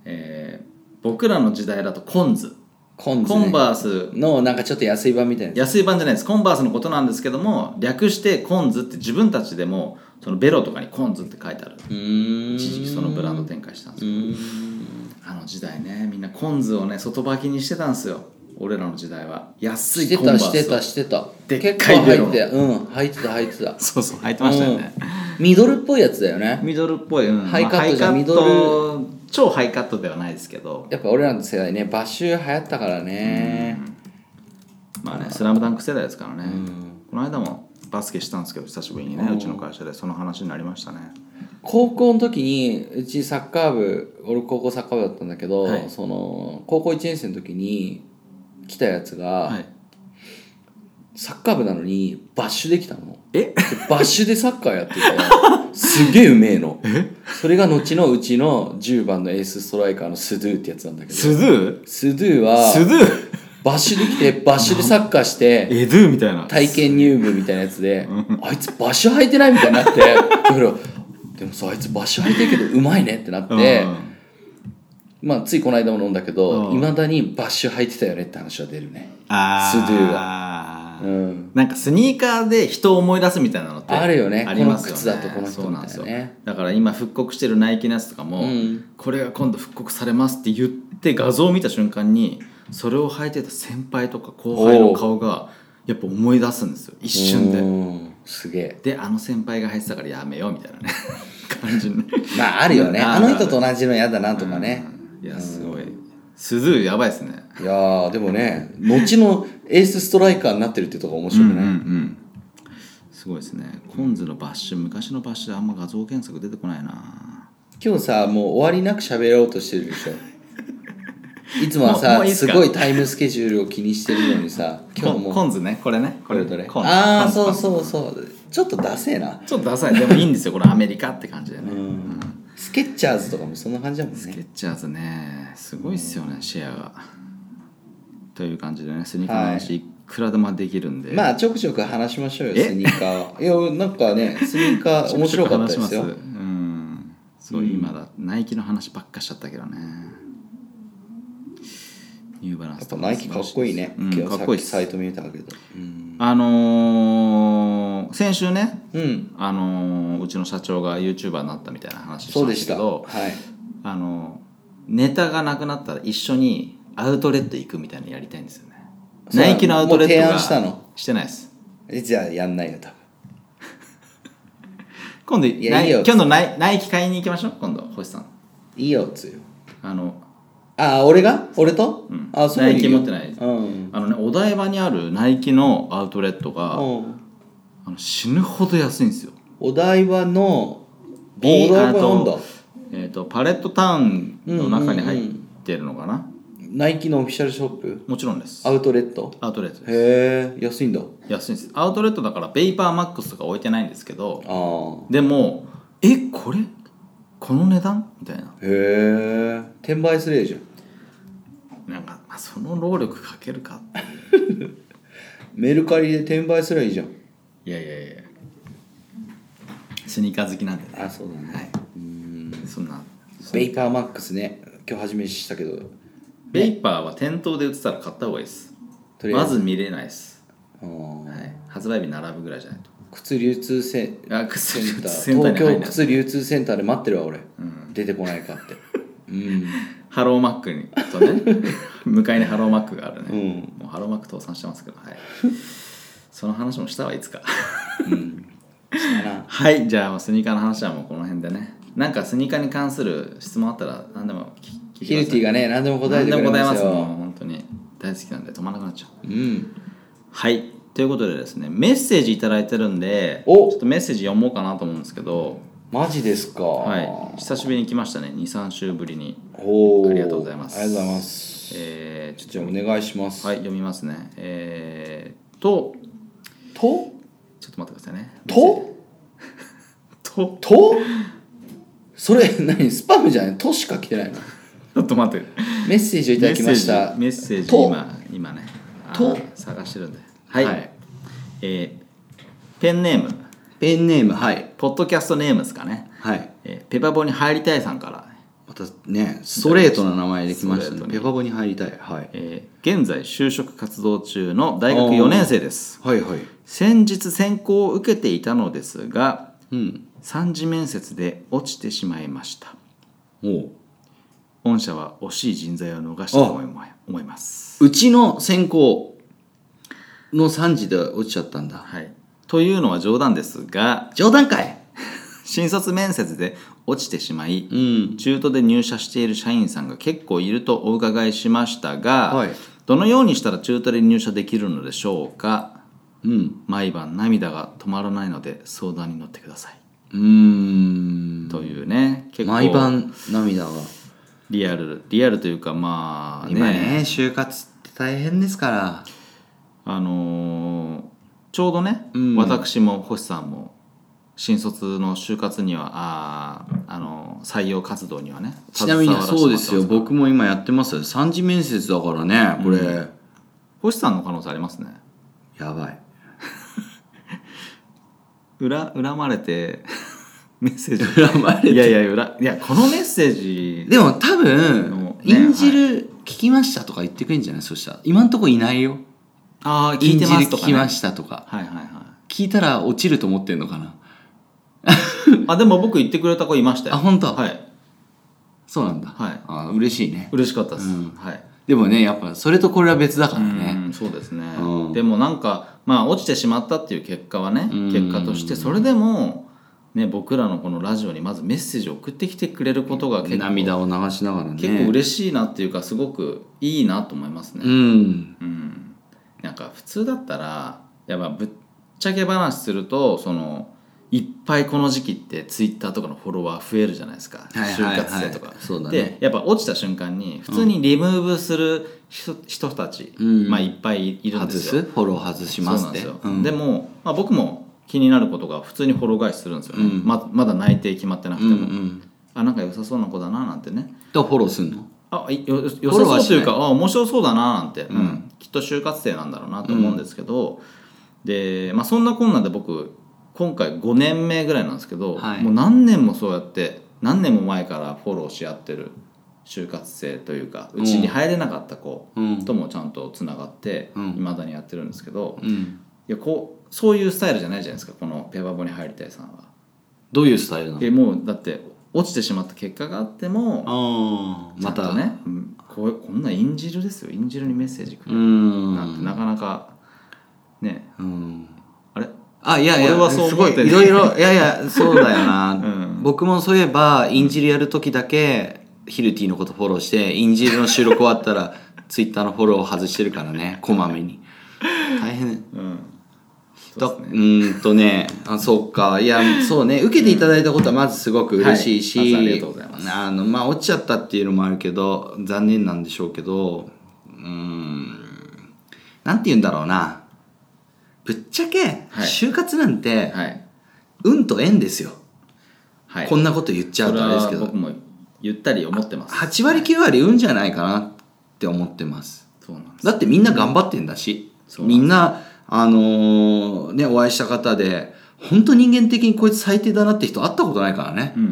えー、僕らの時代だとコンズコンズ、ね、 コンバースのなんかちょっと安い版みたいな。 安い版じゃないです。コンバースのことなんですけども、略してコンズって自分たちでもそのベロとかにコンズって書いてある。 うーん一時期そのブランド展開したんですよ。あの時代ね、みんなコンズをね外履きにしてたんですよ。俺らの時代は安いコンバースをしてたしてたしてたでっかいベロの結構履いてたうん履いてた履いてたそうそう履いてましたよね、 うん、ミドルっぽいやつだよね。 ミドルっぽい、うん、 ハイカットじゃん、 まあ、 ミドル超ハイカットではないですけど、 やっぱ俺らの世代ねバッシュ流行ったからね。 まあねスラムダンク世代ですからね、 うん、 この間もバスケしたんですけど久しぶりにね、うちの会社でその話になりましたね。 高校の時にうちサッカー部、俺高校サッカー部だったんだけど、はい、その高校いちねん生の時に来たやつが、はい、サッカー部なのにバッシュできたの。 えバッシュでサッカーやっててすげえうめえの。それが後のうちのじゅうばんのエースストライカーのスドゥってやつなんだけど、 スドゥスドゥはスドゥバッシュできてバッシュでサッカーしてエドゥみたいな体験入部みたいなやつであいつバッシュ履いてないみたいになってだからでもさあいつバッシュ履いてるけどうまいねってなって、まあついこの間も飲んだけどいまだにバッシュ履いてたよねって話は出るね。 あスドゥは、 うん、なんかスニーカーで人を思い出すみたいなのってあるよね。 ありますよね。 この靴だとこの人みたいなね。 だから今復刻してるナイキのやつとかも、うん、これが今度復刻されますって言って画像を見た瞬間にそれを履いてた先輩とか後輩の顔がやっぱ思い出すんですよ一瞬で。 すげえ。 であの先輩が履いてたからやめようみたいなね感じにまああるよね。あの人と同じの嫌だなとかね、 うん、いやすごいスズーやばいですね。 いやでもね後のエースストライカーになってるってとこ面白くない？うんうんうん、 すごいですね。コンズのバッシュ、昔のバッシュあんま画像検索出てこないな。 今日さもう終わりなく喋ろうとしてるでしょいつもはさいいすごいタイムスケジュールを気にしてるのにさ今日もコンズねこれねこれどれああそうそうそうちょっとダセえな。 ちょっとダサいでもいいんですよこれアメリカって感じでね、うんうん、 スケッチャーズとかもそんな感じだもんね。 スケッチャーズねすごいっすよね、うん、シェアがという感じでねスニーカーの話、はい、いくらでもできるんでまあちょくちょく話しましょうよスニーカーはいやなんかねスニーカー面白かったですよ。 うんそう、うん、今だナイキの話ばっかしちゃったけどね。ニューバランスとかナイキかっこいいね、うん、今日さっきサイト見たけど、うん、 あのー、先週ね、 うん、 あのー、うちの社長が YouTuber になったみたいな話したんですけど、 はい、 あのー、ネタがなくなったら一緒にアウトレット行くみたいなのやりたいんですよね。ナイキのアウトレットがもう提案したの？ してないです。 えじゃあやんないよ多分今度いやいいよ今度ナイナイキ買いに行きましょう今度星さん。 いいよっつよ。 あのあ俺が俺と、 うん、 あそうナイキ持ってない、 うん、 あのねお台場にあるナイキのアウトレットが、うん、あの死ぬほど安いんですよ。 お台場のビーあと、えー、とパレットタウンの中に入ってるのかな、 うんうんうん、ナイキのオフィシャルショップ。 もちろんです。 アウトレット。 アウトレットです。 へえ安いんだ。 安いんです。アウトレットだからベイパーマックスとか置いてないんですけど、 あでもえこれこの値段みたいな。 へえ転売するじゃん。 なんか、まあ、その労力かけるかっていうメルカリで転売すればいいじゃん。 いやいやいやスニーカー好きなんでね。 あそうだね、はい、うーんそんなベイパーマックスね今日初めて知ったけどベイパーは店頭で売ってたら買った方がいいです。まず見れないです、はい、発売日並ぶぐらいじゃないと。 靴流通センター靴流通センター東京靴流通センターで待ってるわ俺、 うん、 出てこないかってうんハローマックにとね向かいにハローマックがあるね、 うん、 もうハローマック倒産してますけど、はい、その話もしたわいつか、 うん、したな。 はいじゃあスニーカーの話はもうこの辺でね。なんかスニーカーに関する質問あったら何でも聞いてください。 ヒルティがね何でも答えてくれますよ。何でも答えますもう本当に大好きなんで止まらなくなっちゃう、 うん、 はいということでですねメッセージいただいてるんでちょっとメッセージ読もうかなと思うんですけど。 マジですか。 はい久しぶりに来ましたね にさん週ぶりに。 おありがとうございます。 ありがとうございます、 えー、ちょっとじゃあお願いします。 はい読みますね。えーととちょっと待ってくださいね。 とととそれ何スパムじゃないとしか来てないの。ちょっと待ってメッセージをいただきました。 メッセージ今今ねと探してるんではい、 はい、 えー、ペンネームペンネームはいポッドキャストネームですかね。 はい、 えー、ペパボに入りたいさんからまたねストレートな名前できましたね。ペパボに入りたい、はいえー、現在就職活動中の大学よねん生です。 はいはい。 先日選考を受けていたのですが、 うん、 さん次面接で落ちてしまいました。 おう、 御社は惜しい人材を逃したと思います。 うちの選考のさん次で落ちちゃったんだ。 はい。というのは冗談ですが、 冗談かい。 新卒面接で落ちてしまい、 うん、 中途で入社している社員さんが結構いるとお伺いしましたが、 はい、 どのようにしたら中途で入社できるのでしょうか。 うん、 毎晩涙が止まらないので相談に乗ってください。 うーん、 というね、結構毎晩涙がリアルリアルというか、まあね、 今ね就活って大変ですから、 あのー、ちょうどね、 うん、 私も星さんも新卒の就活にはあ、あのー、採用活動にはね、 ちなみにそうですよ、僕も今やってますよ。さん次面接だからね、これ、うん、 星さんの可能性ありますね。 やばい。 恨, 恨まれてメッセージ恨まれていやいや恨いやこのメッセージでも多分、ね、演じる聞きましたとか言ってくれるんじゃない。そしたら今んとこいないよ。 ああ聞いてますとか、ね、 演じる聞きましたとか、 はいはいはい、 聞いたら落ちると思ってんのかな。 あでも僕言ってくれた子いましたよ。 あ本当。 はい、 そうなんだ。 はい、 あ嬉しいね。 嬉しかったです、 うん、 はい。 でもねやっぱそれとこれは別だからね。 うんそうですね、 うん、 でもなんかまあ落ちてしまったっていう結果はね、結果としてそれでもね僕らのこのラジオにまずメッセージを送ってきてくれることが結構涙を流しながらね結構嬉しいなっていうかすごくいいなと思いますね。 うん、 うん、なんか普通だったらやっぱぶっちゃけ話するとそのいっぱいこの時期ってツイッターとかのフォロワー増えるじゃないですか、 はいはいはい、 就活生とかそうだね、 でやっぱ落ちた瞬間に普通にリムーブする 人,、うん、人たち、まあ、いっぱいいるんですよ。 外すフォロー外しますって。 そうなんですよ、うん、でも、まあ、僕も気になることが普通にフォロー返しするんですよね、うん、ま, まだ内定決まってなくても、うんうん、あなんか良さそうな子だななんてね。 とフォローするの。 あよ良さそうというかあ面白そうだななんて、うんうん、きっと就活生なんだろうなと思うんですけど、うん、で、まあ、そんなこんなで僕今回ごねんめぐらいなんですけど、はい、もう何年もそうやって何年も前からフォローし合ってる就活生というかうちに入れなかった子ともちゃんとつながっていまだにやってるんですけど、うん、いやこうそういうスタイルじゃないじゃないですかこのペパボに入りたいさんは。 どういうスタイルなの。 えもうだって落ちてしまった結果があってもあまたね、うん、こ, うこんなインジルですよ。インジルにメッセージくれるなんてなかなかね、うん、あれあいやいや俺はそう思ってすごいいろいろいやいやそうだよな、うん、僕もそういえばインジルやる時だけヒルティのことフォローしてインジルの収録終わったらツイッターのフォローを外してるからねこまめに大変、うんそうですね、うんとねあそうかいやそうね受けていただいたことはまずすごく嬉しいし、 はい、ありがとうございます。 あのまあ落ちちゃったっていうのもあるけど残念なんでしょうけどうーんなんて言うんだろうなぶっちゃけ、はい、就活なんて、はい、運と縁ですよ、はい、こんなこと言っちゃうとあれですけど僕も言ったり思ってます。 はちわりきゅうわり運じゃないかなって思ってます。 そうなんです。 だってみんな頑張ってんだし、うん、みんなあのー、ねお会いした方で本当人間的にこいつ最低だなって人会ったことないからね、うんうん、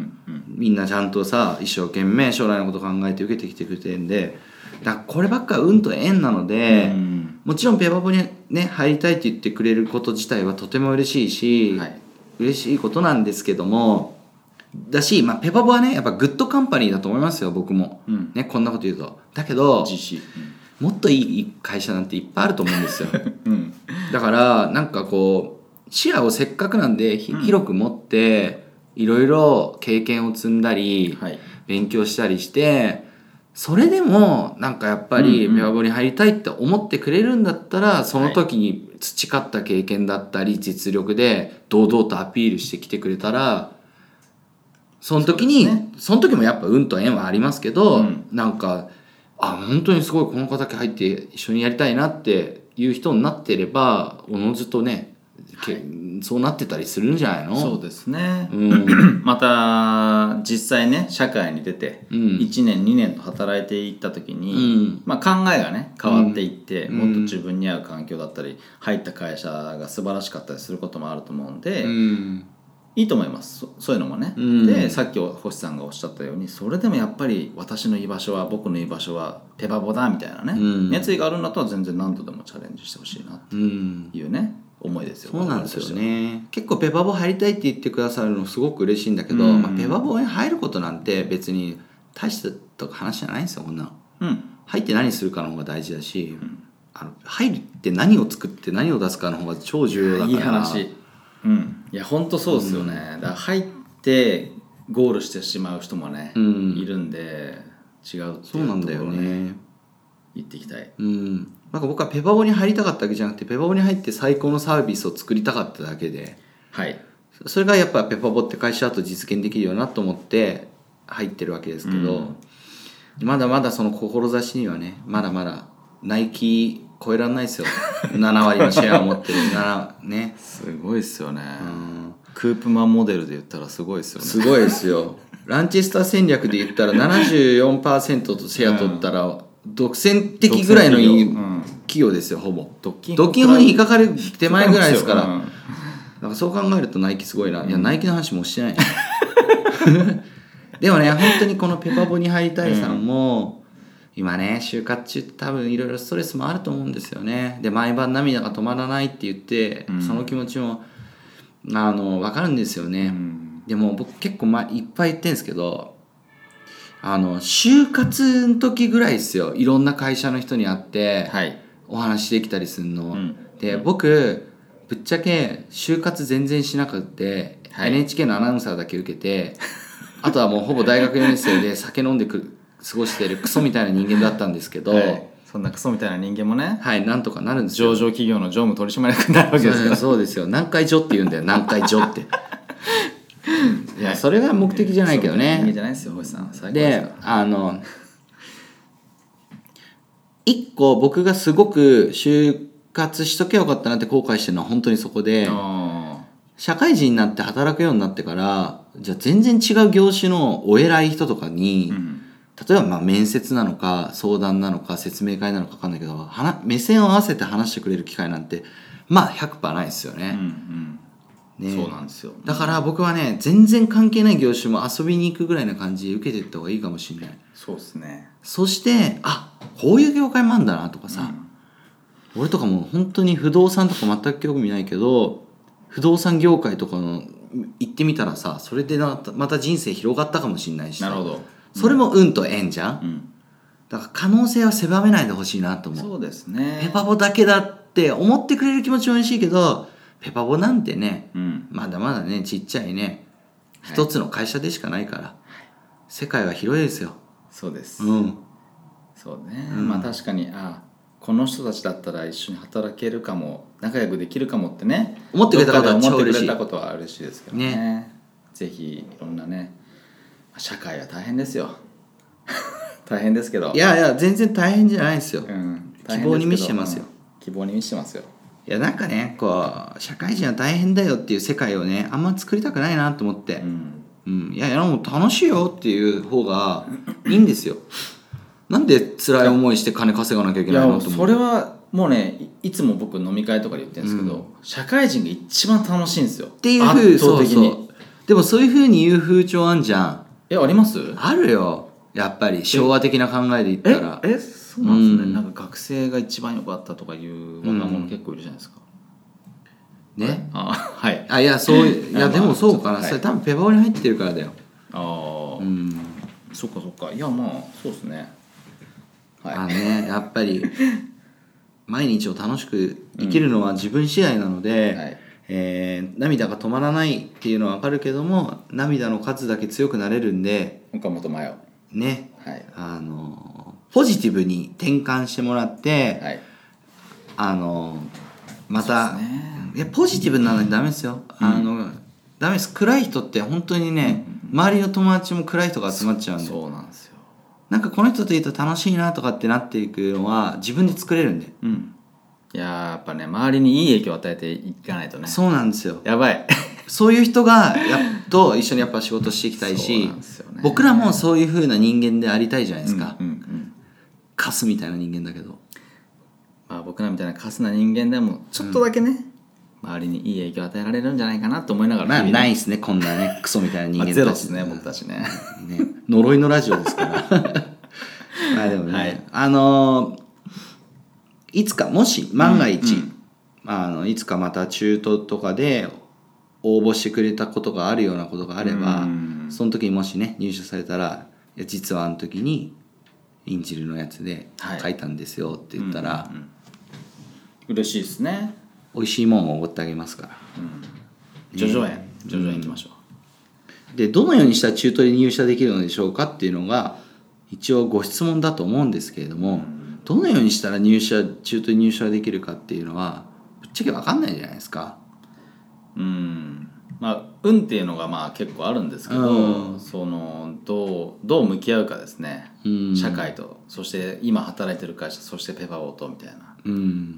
みんなちゃんとさ一生懸命将来のこと考えて受けてきてくれてるんでだからこればっか運と縁なので、うん、もちろんペパボに、ね、入りたいって言ってくれること自体はとても嬉しいし、はい、嬉しいことなんですけどもだし、まあ、ペパボはねやっぱグッドカンパニーだと思いますよ僕も、うんね、こんなこと言うとだけど自信、 うん、もっといい会社なんていっぱいあると思うんですよ、うん、だからなんかこう視野をせっかくなんで、うん、広く持っていろいろ経験を積んだり、はい、勉強したりしてそれでもなんかやっぱりペパボに入りたいって思ってくれるんだったら、うんうん、その時に培った経験だったり実力で堂々とアピールしてきてくれたらその時に そ,、ね、その時もやっぱ運と縁はありますけど、うん、なんかあ本当にすごいこの子だけ入って一緒にやりたいなっていう人になってればおのずとね、はい、そうなってたりするんじゃないの。 そうですね、うん、また実際ね社会に出ていちねん、うん、にねんと働いていった時に、うんまあ、考えがね変わっていって、うん、もっと自分に合う環境だったり入った会社が素晴らしかったりすることもあると思うんで、うんいいと思います。 そ, そういうのもね、うん、でさっき星さんがおっしゃったようにそれでもやっぱり私の居場所は僕の居場所はペパボだみたいなね、うん、熱意があるんだったら全然何度でもチャレンジしてほしいなっていうね、うん、思いですよ。 そうなんですよね。結構ペパボ入りたいって言ってくださるのすごく嬉しいんだけど、うんまあ、ペパボに入ることなんて別に大したとか話じゃないんですよこんなの、うん、入って何するかの方が大事だし、うん、あの入って何を作って何を出すかの方が超重要だから。 いい話。うん、いや本当そうですよね、うん、だから入ってゴールしてしまう人もね、うん、いるんで違うっていうところを、ね、そうなんだよね言っていきたい、 うん、なんか僕はペパボに入りたかったわけじゃなくてペパボに入って最高のサービスを作りたかっただけで、はい、それがやっぱペパボって会社だと実現できるよなと思って入ってるわけですけど、うん、まだまだその志にはねまだまだナイキ超えらんないですよななわりのシェアを持ってるねすごいですよね、うん、クープマンモデルで言ったらすごいですよね。 すごいですよランチェスター戦略で言ったら ななじゅうよんパーセント とシェア取ったら独占的ぐらいの企業ですよ、ほぼドッキン法に引っかかる手前ぐらいですから、うん、なんかそう考えるとナイキすごいな、うん、いやナイキの話もしてないでもね本当にこのペパボに入りたいさんも、うん今ね就活中多分いろいろストレスもあると思うんですよね。で毎晩涙が止まらないって言って、うん、その気持ちもあの分かるんですよね、うん、でも僕結構、ま、いっぱい言ってるんですけどあの就活の時ぐらいですよいろんな会社の人に会って、はい、お話できたりするの、うん、で僕ぶっちゃけ就活全然しなくて、はい、エヌエイチケー のアナウンサーだけ受けてあとはもうほぼ大学よねん生で酒飲んでくる過ごしているクソみたいな人間だったんですけど、はい、 そんなクソみたいな人間もねはいなんとかなるんですよ。 上場企業の常務取締役になるわけですからそうですよ南海女って言うんだよ南海女っていやそれが目的じゃないけどね。 人間じゃないですよ星さん最高ですから。であの一個僕がすごく就活しとけばよかったなって後悔してるのは本当にそこで社会人になって働くようになってからじゃあ全然違う業種のお偉い人とかに、うん、例えばまあ面接なのか相談なのか説明会なのか分かんないけど目線を合わせて話してくれる機会なんてまあ ひゃくパーセント ないですよね、うんうん、ねそうなんですよ。だから僕はね全然関係ない業種も遊びに行くぐらいな感じで受けていった方がいいかもしれない。 そうですね。 そしてあこういう業界もあるんだなとかさ、うん、俺とかも本当に不動産とか全く興味ないけど不動産業界とかの行ってみたらさそれでまた人生広がったかもしれないしさ。 なるほど。 それも運と縁じゃん、うん、だから可能性は狭めないでほしいなと思う。 そうですね。 ペパボだけだって思ってくれる気持ちも嬉しいけどペパボなんてね、うん、まだまだねちっちゃいね一つの会社でしかないから、はい、世界は広いですよ。 そうです、 うん、 そうね、うん、まあ確かにあこの人たちだったら一緒に働けるかも仲良くできるかもってね思ってくれたことは超嬉しい。 思ってくれたことは嬉しいですけど ね, ねぜひいろんなね社会は大変ですよ大変ですけどいやいや全然大変じゃないですよ、うん、希望に満ちてますよ、 うん、希望に満ちてますよ。 いやなんかねこう社会人は大変だよっていう世界をねあんま作りたくないなと思って、うんうん、いやいやもう楽しいよっていう方がいいんですよなんで辛い思いして金稼がなきゃいけないのと思う。 それはもうね い, いつも僕飲み会とかで言ってるんですけど、うん、社会人が一番楽しいんですよっていう風そうそうでもそういう風に言う風潮あんじゃん。 えあります？ あるよやっぱり昭和的な考えで言ったらええそうなんですね、うん、なんか学生が一番良かったとかいう若者結構いるじゃないですか、 うん、ねあはいあいやそういやでもそうかな、はい、それ多分ペパボに入ってるからだよ。 ああうんそっかそっかいやまあそうですねはいあのねやっぱり毎日を楽しく生きるのは自分次第なので、うんはいえー、涙が止まらないっていうのは分かるけども涙の数だけ強くなれるんで岡本真代ね、はい、あのポジティブに転換してもらって、はい、あのまた、ね、いやポジティブなのにダメですよ、うん、あのダメです。暗い人って本当にね、うんうん、周りの友達も暗い人が集まっちゃうんでそうなんですよ。 なんかこの人といると楽しいなとかってなっていくのは自分で作れるんで、 うん、いややっぱね周りにいい影響を与えていかないとね。 そうなんですよ。 やばいそういう人がやっと一緒にやっぱ仕事していきたいし、ね、僕らもそういう風な人間でありたいじゃないですか、うんうんうん、カスみたいな人間だけど、 まあ、僕らみたいなカスな人間でもちょっとだけね、うん、 周りにいい影響を与えられるんじゃないかなと思いながら、 まあないですねこんなねクソみたいな人間たち、 まあ、ゼロですね僕たちねね呪いのラジオですからまあでもね、はい、あのー、いつかもし万が一、うんうん、あのいつかまた中途とかで応募してくれたことがあるようなことがあれば、うん、その時にもしね入社されたら、いや実はあの時にインジルのやつで書いたんですよって言ったら、はい、うんうんうん、 嬉しいですね。 美味しいもんをおごってあげますから、うん、 叙々苑叙々苑行きましょう。でどのようにしたら中途で入社できるのでしょうかっていうのが一応ご質問だと思うんですけれども、うん、どのようにしたら入社中途で入社できるかっていうのはぶっちゃけ分かんないじゃないですか。 うんまあ運っていうのがまあ結構あるんですけど、うん、そのどうどう向き合うかですね、うん、社会と、そして今働いてる会社、そしてペパボーとみたいな、うん、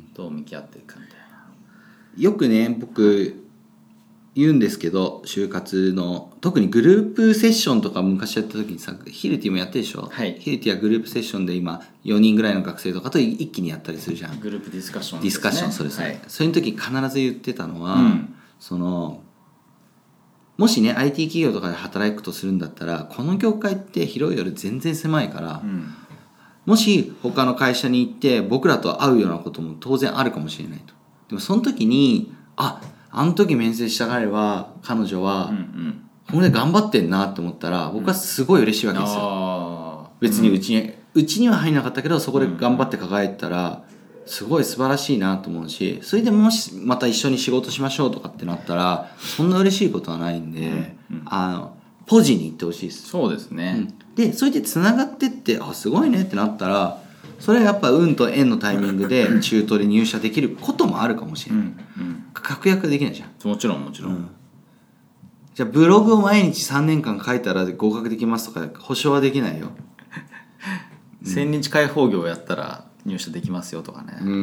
どう向き合っていくかみたいな。 よくね僕言うんですけど、就活の特にグループセッションとか昔やった時にさ、ヒルティもやってるでしょ、はい、ヒルティはグループセッションで今よにんぐらいの学生とかと一気にやったりするじゃん。 グループディスカッションですね。ディスカッション、そうですね、はい、そういう時必ず言ってたのは、うん、そのもしね アイティー 企業とかで働くとするんだったら、この業界って広いより全然狭いから、うん、もし他の会社に行って僕らと会うようなことも当然あるかもしれないと。でもその時にああの時面接した彼は彼女は、うんうん、これで頑張ってんなって思ったら僕はすごい嬉しいわけですよ、うん、別にうちに、うちには入んなかったけどそこで頑張って輝いたらすごい素晴らしいなと思うし、それでもしまた一緒に仕事しましょうとかってなったらそんな嬉しいことはないんで、うんうん、あのポジに行ってほしいです。 そうですね、 うん、でそれでつながってってあすごいねってなったら、それはやっぱ運と縁のタイミングで中途で入社できることもあるかもしれない、うんうん、確約できないじゃん。 もちろんもちろん、うん、 じゃあブログを毎日さんねんかん書いたら合格できますとか保証はできないよ千日開放業をやったら入社できますよとかね。うん、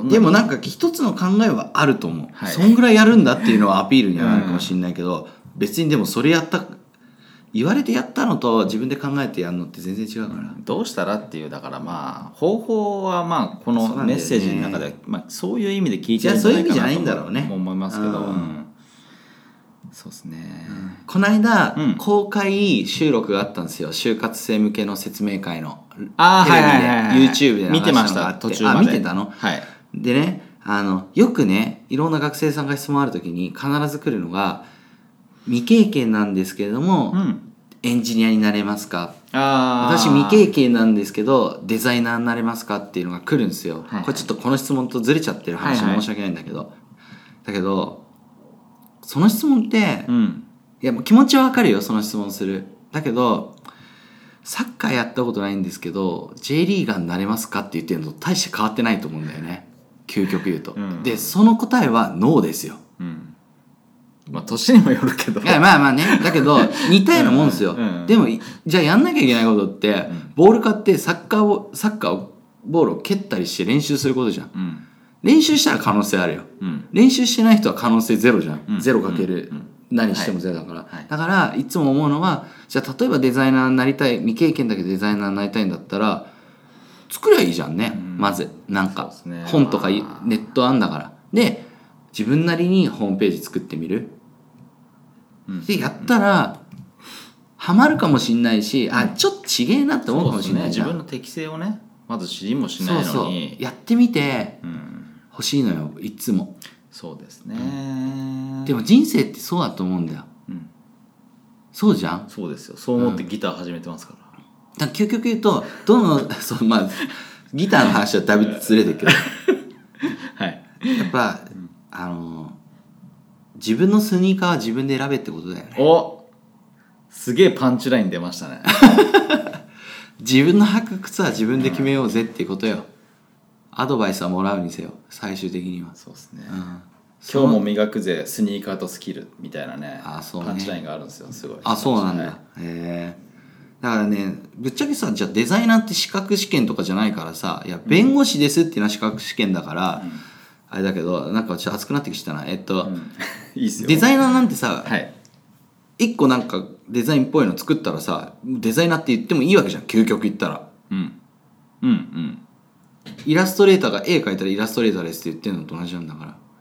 でもなんか一つの考えはあると思う、はい、そんぐらいやるんだっていうのはアピールにはなるかもしれないけど、うん、別にでもそれやった言われてやったのと自分で考えてやるのって全然違うから、うん、 どうしたらっていう、だからまあ方法はまあこのメッセージの中でそう、ね、まあ、そういう意味で聞いてるんじゃないかなと思いますけど、うん、そうですね、うん、 この間、うん、公開収録があったんですよ、就活生向けの説明会のあテレビで、はいはいはいはい、 YouTube で流したのがあって、 見てました途中まで。 あ見てたの、 はい、 でねあのよくねいろんな学生さんが質問あるときに必ず来るのが未経験なんですけれども、うん、エンジニアになれますか、あ私未経験なんですけどデザイナーになれますかっていうのが来るんですよ、はいはい、これちょっとこの質問とずれちゃってる話、はいはい、申し訳ないんだけど、だけどその質問って、うん、いやもう気持ちはわかるよ、その質問する。だけどサッカーやったことないんですけど J リーガーになれますかって言ってるのと大して変わってないと思うんだよね、究極言うと、うん、でその答えはノーですよ、うん、 まあ年にもよるけど、 いやまあまあね、だけど似たようなもんですよ、うんうん、でもじゃあやんなきゃいけないことって、うん、ボール買ってサッカーをサッカーをボールを蹴ったりして練習することじゃん、うん、練習したら可能性あるよ、うん、練習してない人は可能性ゼロじゃん、うん、ゼロかける何してもゼロだから、はいはい、だからいつも思うのは、じゃあ例えばデザイナーになりたい、未経験だけどデザイナーになりたいんだったら作りゃいいじゃんね、うん、まずなんか、ね、本とかネットあんだから、で自分なりにホームページ作ってみる、うん、でやったらハマるかもしんないし、うん、あちょっとちげえなって思うかもしれない、 ね、自分の適性をねまず知りもしないのにそうそうやってみて、うん、欲しいのよいつも。 そうですね、 うん、でも人生ってそうだと思うんだよ、うん、そうじゃん。 そうですよ、そう思ってギター始めてますから、 うん、だから究極言うとどのそうまあギターの話はだいぶずれてるけどはいやっぱ、うん、あの自分のスニーカーは自分で選べってことだよね。 おすげえパンチライン出ましたね自分の履く靴は自分で決めようぜっていうことよ、うん、アドバイスはもらうにせよ最終的には。 そうですね、うん、今日も磨くぜスニーカーとスキルみたいな ね, あそうねパンチラインがあるんですよ、すごい。 あそうなんだ、はい、へえ。だからねぶっちゃけさ、じゃあデザイナーって資格試験とかじゃないからさ、いや弁護士ですっていうのは資格試験だから、うん、あれだけどなんかちょっと熱くなってきたな。えっと、うん、いいっすよ。デザイナーなんてさ、はい、一個なんかデザインっぽいの作ったらさデザイナーって言ってもいいわけじゃん、究極言ったら。うんうんうんイラストレーターが絵描いたらイラストレーターですって言ってるのと同じなんだから。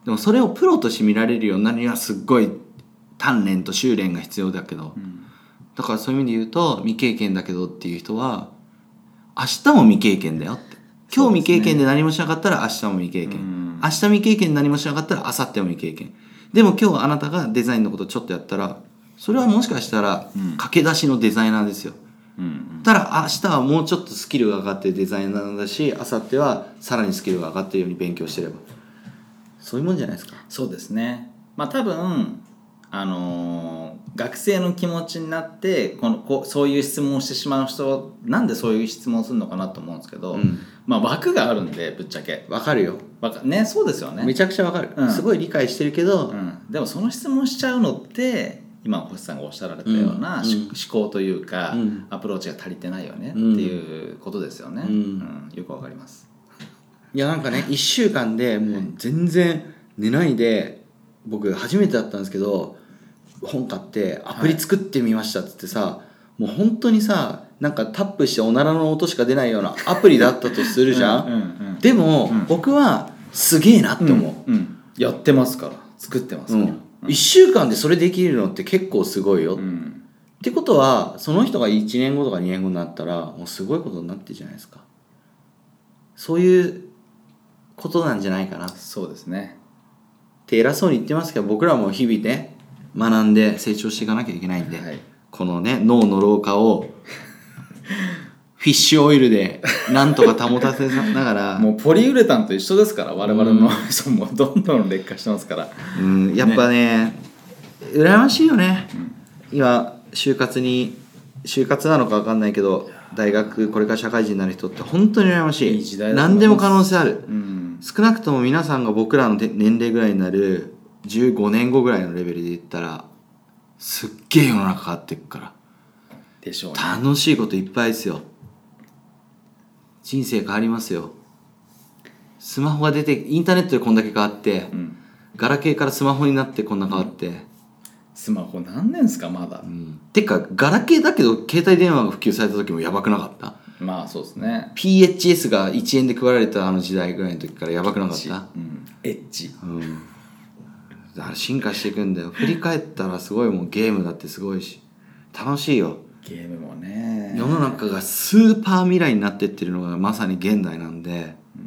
でもそれをプロとして見られるようになるにはすっごい鍛錬と修練が必要だけど、うん、だからそういう意味で言うと未経験だけどっていう人は明日も未経験だよって、今日未経験で何もしなかったら明日も未経験、うん、明日未経験で何もしなかったら明後日も未経験でも今日あなたがデザインのことちょっとやったらそれはもしかしたら駆け出しのデザイナーですよ、うん、ただ明日はもうちょっとスキルが上がってるデザイナーだし明後日はさらにスキルが上がってるように勉強してればそういうもんじゃないですか。 そうですね。まあ多分あのー、学生の気持ちになってこのこうそういう質問をしてしまう人なんでそういう質問をするのかなと思うんですけど、うん、まあ枠があるんでぶっちゃけわかるよ。 わかねそうですよね。 めちゃくちゃわかる、うん、すごい理解してるけど、 うん、でもその質問しちゃうのって今星さんがおっしゃられたような、うん、思考というか、うん、アプローチが足りてないよね、うん、っていうことですよね、うんうん、よくわかります。 いやなんかねいっしゅうかんでもう全然寝ないで僕初めてだったんですけど本買ってアプリ作ってみましたっつってさ、はい、もう本当にさなんかタップしておならの音しか出ないようなアプリだったとするじゃんうんうん、うん、でも、うん、僕はすげえなって思う、うんうん、 やってますから作ってますから、うんうん、いっしゅうかんでそれできるのって結構すごいよ、うん、ってことはその人がいちねんごとかにねんごになったらもうすごいことになってるじゃないですか。そういうことなんじゃないかな。 そうですねって偉そうに言ってますけど僕らも日々ね学んで成長していかなきゃいけないんで、はい、このね脳の老化をフィッシュオイルでなんとか保たせながらもうポリウレタンと一緒ですから我々の脳みそもどんどん劣化してますから、 うん、やっぱねね羨ましいよね、うん、今就活に就活なのか分かんないけど大学これから社会人になる人って本当に羨ましい。いい時代だと思います。何でも可能性ある、うん、少なくとも皆さんが僕らの年齢ぐらいになるじゅうごねんごぐらいのレベルで言ったらすっげえ世の中変わっていくからでしょうね。 楽しいこといっぱいですよ。人生変わりますよ。スマホが出てインターネットでこんだけ変わって、うん、ガラケーからスマホになってこんな変わって、うん、 スマホ何年ですかまだ、うん、 てかガラケーだけど携帯電話が普及された時もやばくなかった？ まあそうですね。 ピーエイチエス がいちえんで配られたあの時代ぐらいの時からやばくなかった？ うん、エッチ、うん、 だから進化していくんだよ。振り返ったらすごいもうゲームだってすごいし楽しいよ。 ゲームもね世の中がスーパー未来になってってるのがまさに現代なんで、うん、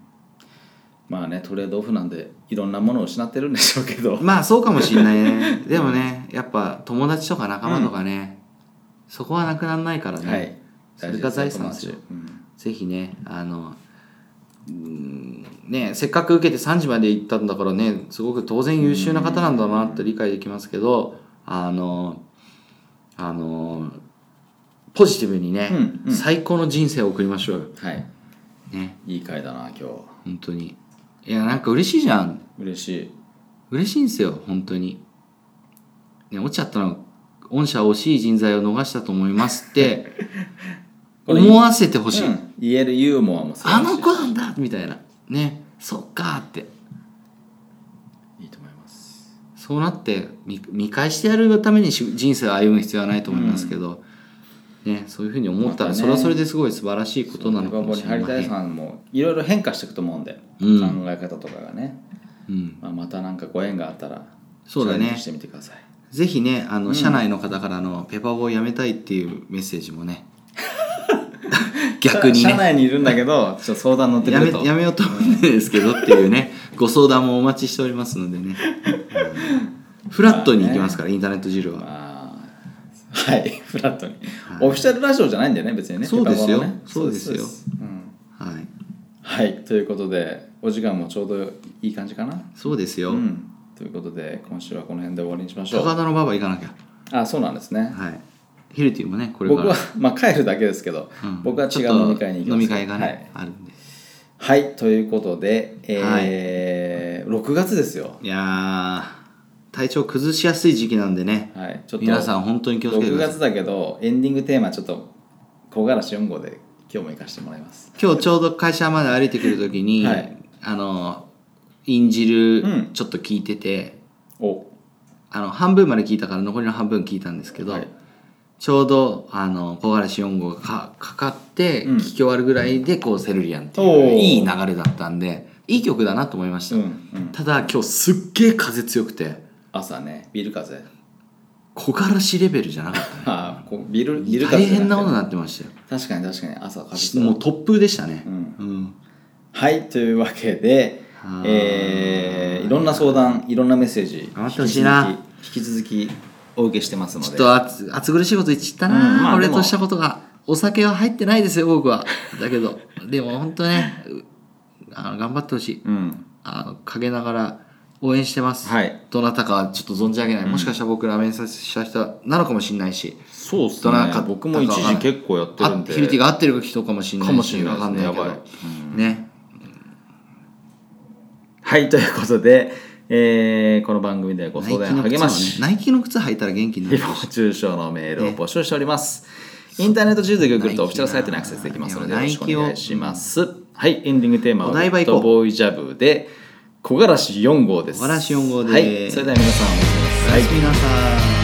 まあねトレードオフなんでいろんなものを失ってるんでしょうけどまあそうかもしんないねでもねやっぱ友達とか仲間とかね、うん、そこはなくならないからね、はい、それが財産ですよ、うん、ぜひねあのうんねせっかく受けてさんじまで行ったんだからねすごく当然優秀な方なんだなって理解できますけどあのあのポジティブにね、うんうん、最高の人生を送りましょうよ。 はいね、いい回だな今日。 本当にいやなんか嬉しいじゃん。 嬉しい嬉しいんですよ本当に、ね、落ちちゃったのは御社惜しい人材を逃したと思いますって思わせてほしい、うん、 言えるユーモアもあの子なんだみたいなねそっかっていいと思います。 そうなって見、見返してやるために人生を歩む必要はないと思いますけど、うんね、そういうふうに思ったらそれはそれですごい素晴らしいことなのかもしれない。 ハリタイさんもいろいろ変化していくと思うんで、うん、考え方とかがね、うんまあ、またなんかご縁があったらそうだねしてみてください。 ぜひねあの、うん、社内の方からのペパボをやめたいっていうメッセージもね逆にね社内にいるんだけどちょっと相談乗ってくれとや, めやめようと思うんですけどっていうねご相談もお待ちしておりますのでね、うん、フラットに行きますから、まあね、インターネット汁は、まあ、はいフラットに、はい、オフィシャルラジオじゃないんだよね別にね。 そうですよ、ね、そうですよ、うん、 はい、はい、ということでお時間もちょうどいい感じかな。 そうですよ、うん、 ということで今週はこの辺で終わりにしましょう。 高田の馬場行かなきゃ。 あそうなんですね。 はいヒルティもねこれから僕は、まあ、帰るだけですけど、うん、僕は違う飲み会に行きます。 飲み会がね、はい、あるんではいということで、えーはい、ろくがつですよ。 いや体調崩しやすい時期なんでね、はい、ちょっと皆さん本当に気をつけてください。 ろくがつだけどエンディングテーマちょっと木枯らしよん号で今日も行かせてもらいます。 今日ちょうど会社まで歩いてくるときに、はい、あのインジルちょっと聞いてて、うん、おあの半分まで聞いたから残りの半分聞いたんですけど、はい、ちょうどあの木枯らしよん号が か, かかって聞き終わるぐらいでこうセルリアンっていういい流れだったんでいい曲だなと思いました、うんうん、ただ今日すっげえ風強くて朝ねビル風木枯らしレベルじゃなかったねあこうビルビル風大変なことになってましたよ。 確かに確かに朝風もう突風でしたね、うんうん、はいというわけで、えー、いろんな相談いろんなメッセージ待ってほしいな引き続きお受けしてますのでちょっと暑暑苦しいこと言っちゃったな、うんまあ、俺としたことがお酒は入ってないですよ僕はだけどでも本当ねあの頑張ってほしい、うん、あの陰ながら応援してます、はい、どなたかはちょっと存じ上げない、うん、もしかしたら僕ラーメンさせした人なのかもしれないしそうっすね僕も一時結構やってるんでヒルティが合ってる人かもしれないしかもしれないですねやばい、うん、ねはいということで、えー、この番組ではご相談励ましナイキの靴履いたら元気になる誹謗中傷のメールを募集しております、ね、インターネット地図でググるとオフィシャルサイトにアクセスできますのでよろしくお願いします、はい、エンディングテーマは「レッドボーイジャブ」で木枯らしよん号です。 木枯らしよん号です。 はい、それでは皆さんおやすみなさい。 おやすみなさい。